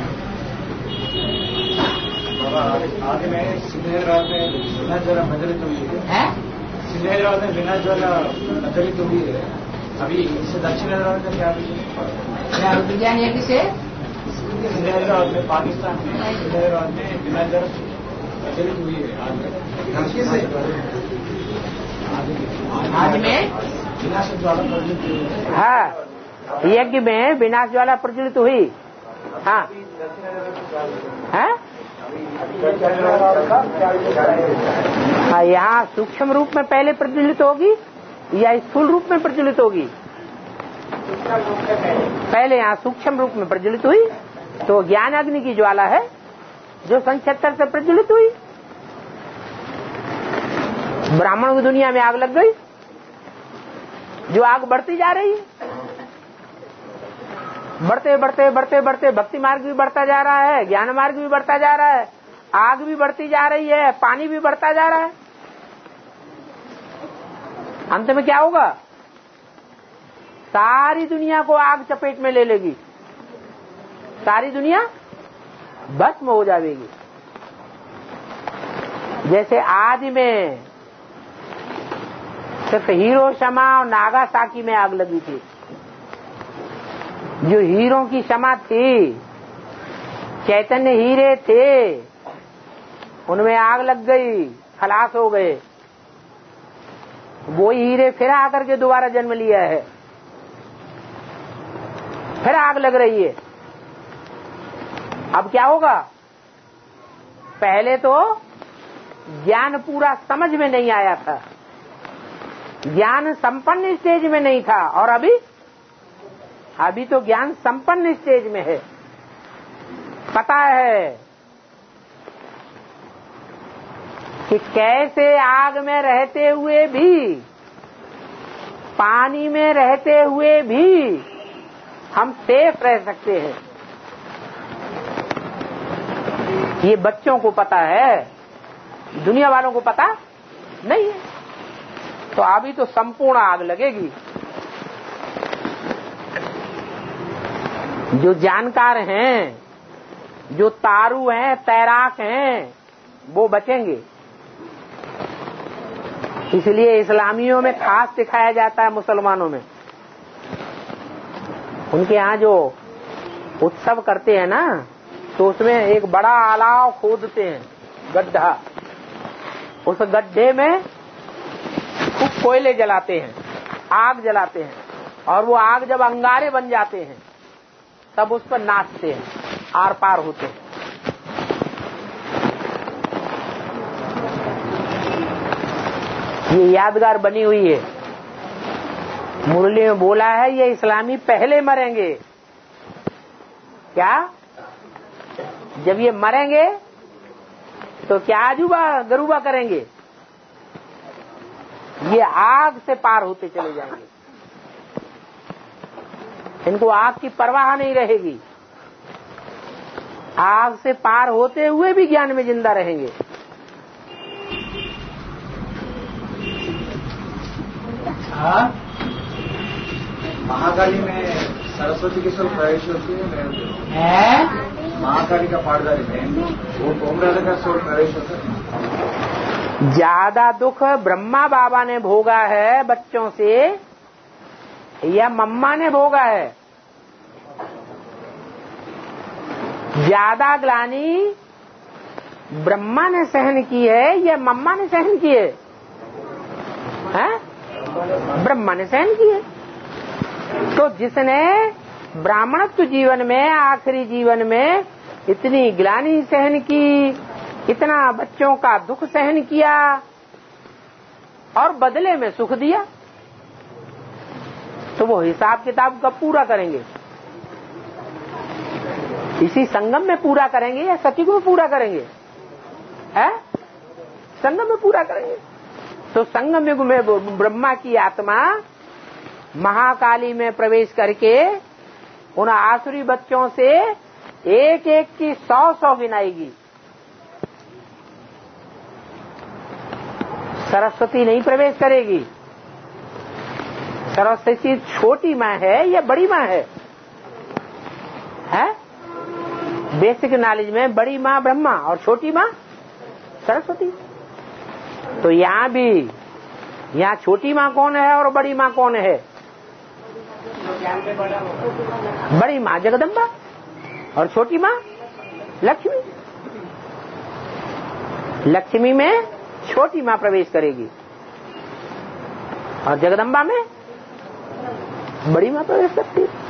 आगे में सिंहेराज में बिना ज्वाला प्रज्वलित हुई है, सिंहेराज में बिना ज्वाला प्रज्वलित हुई है। अभी इससे दक्षिण हैदराबाद का क्या क्या विज्ञान है? किसे? सिंहेराज में पाकिस्तान में सिंहेराज में बिना ज्वाला प्रज्वलित हुई है। आज में विनाश ज्वाला प्रज्वलित हुई है। हाँ, यज्ञ में विनाश ज्वाला प्रज्वलित हुई। हाँ है? हाँ, यहाँ सूक्ष्म रूप में पहले प्रज्वलित होगी या स्थूल रूप में प्रज्वलित होगी? सूक्ष्म रूप से पहले पहले यहाँ सूक्ष्म रूप में प्रज्वलित हुई, तो ज्ञान अग्नि की ज्वाला है जो सन छिहत्तर से प्रज्वलित हुई। ब्राह्मण की दुनिया में आग लग गई, जो आग बढ़ती जा रही है, बढ़ते बढ़ते बढ़ते बढ़ते भक्ति मार्ग भी बढ़ता जा रहा है, ज्ञान मार्ग भी बढ़ता जा रहा है, आग भी बढ़ती जा रही है, पानी भी बढ़ता जा रहा है। अंत में क्या होगा? सारी दुनिया को आग चपेट में ले लेगी, सारी दुनिया भस्म हो जाएगी। जैसे आदि में सिर्फ हिरोशिमा और नागासाकी में आग लगी थी, जो हीरों की क्षमा थी, चैतन्य हीरे थे, उनमें आग लग गई, खलास हो गए। वो हीरे फिर आकर के दोबारा जन्म लिया है, फिर आग लग रही है। अब क्या होगा? पहले तो ज्ञान पूरा समझ में नहीं आया था, ज्ञान संपन्न स्टेज में नहीं था, और अभी अभी तो ज्ञान संपन्न स्टेज में है। पता है कि कैसे आग में रहते हुए भी, पानी में रहते हुए भी हम सेफ रह सकते हैं। ये बच्चों को पता है, दुनिया वालों को पता नहीं है। तो अभी तो संपूर्ण आग लगेगी। जो जानकार हैं, जो तारू हैं, तैराक हैं, वो बचेंगे। इसलिए इस्लामियों में खास सिखाया जाता है, मुसलमानों में उनके यहाँ जो उत्सव करते हैं ना, तो उसमें एक बड़ा अलाव खोदते हैं, गड्ढा। उस गड्ढे में खूब कोयले जलाते हैं, आग जलाते हैं, और वो आग जब अंगारे बन जाते हैं तब उस पर नाचते हैं, आर पार होते हैं। ये यादगार बनी हुई है। मुरली में बोला है ये इस्लामी पहले मरेंगे। क्या? जब ये मरेंगे तो क्या अजूबा गरूबा करेंगे? ये आग से पार होते चले जाएंगे, इनको आग की परवाह नहीं रहेगी। आग से पार होते हुए भी ज्ञान में जिंदा रहेंगे। हाँ, महाकाली में सरस्वती के सब प्रवेश होती है। महाकाली का पाठदारी में वो ओम राधा का सब प्रवेश होता है। ज्यादा दुख ब्रह्मा बाबा ने भोगा है बच्चों से, या मम्मा ने भोगा है? ज्यादा ग्लानि ब्रह्मा ने सहन की है या मम्मा ने सहन की है? हैं? ब्रह्मा ने सहन की है। तो जिसने ब्राह्मणत्व जीवन में, आखिरी जीवन में इतनी ग्लानि सहन की, इतना बच्चों का दुख सहन किया और बदले में सुख दिया, तो वो हिसाब किताब कब पूरा करेंगे? इसी संगम में पूरा करेंगे या सतयुग में पूरा करेंगे? है? संगम में पूरा करेंगे। तो संगम युग में ब्रह्मा की आत्मा महाकाली में प्रवेश करके उन आसुरी बच्चों से एक एक की सौ सौ गिनाएगी। सरस्वती नहीं प्रवेश करेगी। सरस्वती छोटी माँ है या बड़ी माँ है? है? बेसिक नॉलेज में बड़ी माँ ब्रह्मा और छोटी माँ सरस्वती। तो यहाँ भी, यहाँ छोटी माँ कौन है और बड़ी माँ कौन है? बड़ी माँ जगदम्बा और छोटी माँ लक्ष्मी। लक्ष्मी में छोटी माँ प्रवेश करेगी और जगदम्बा में बड़ी माँ प्रवेश करती है।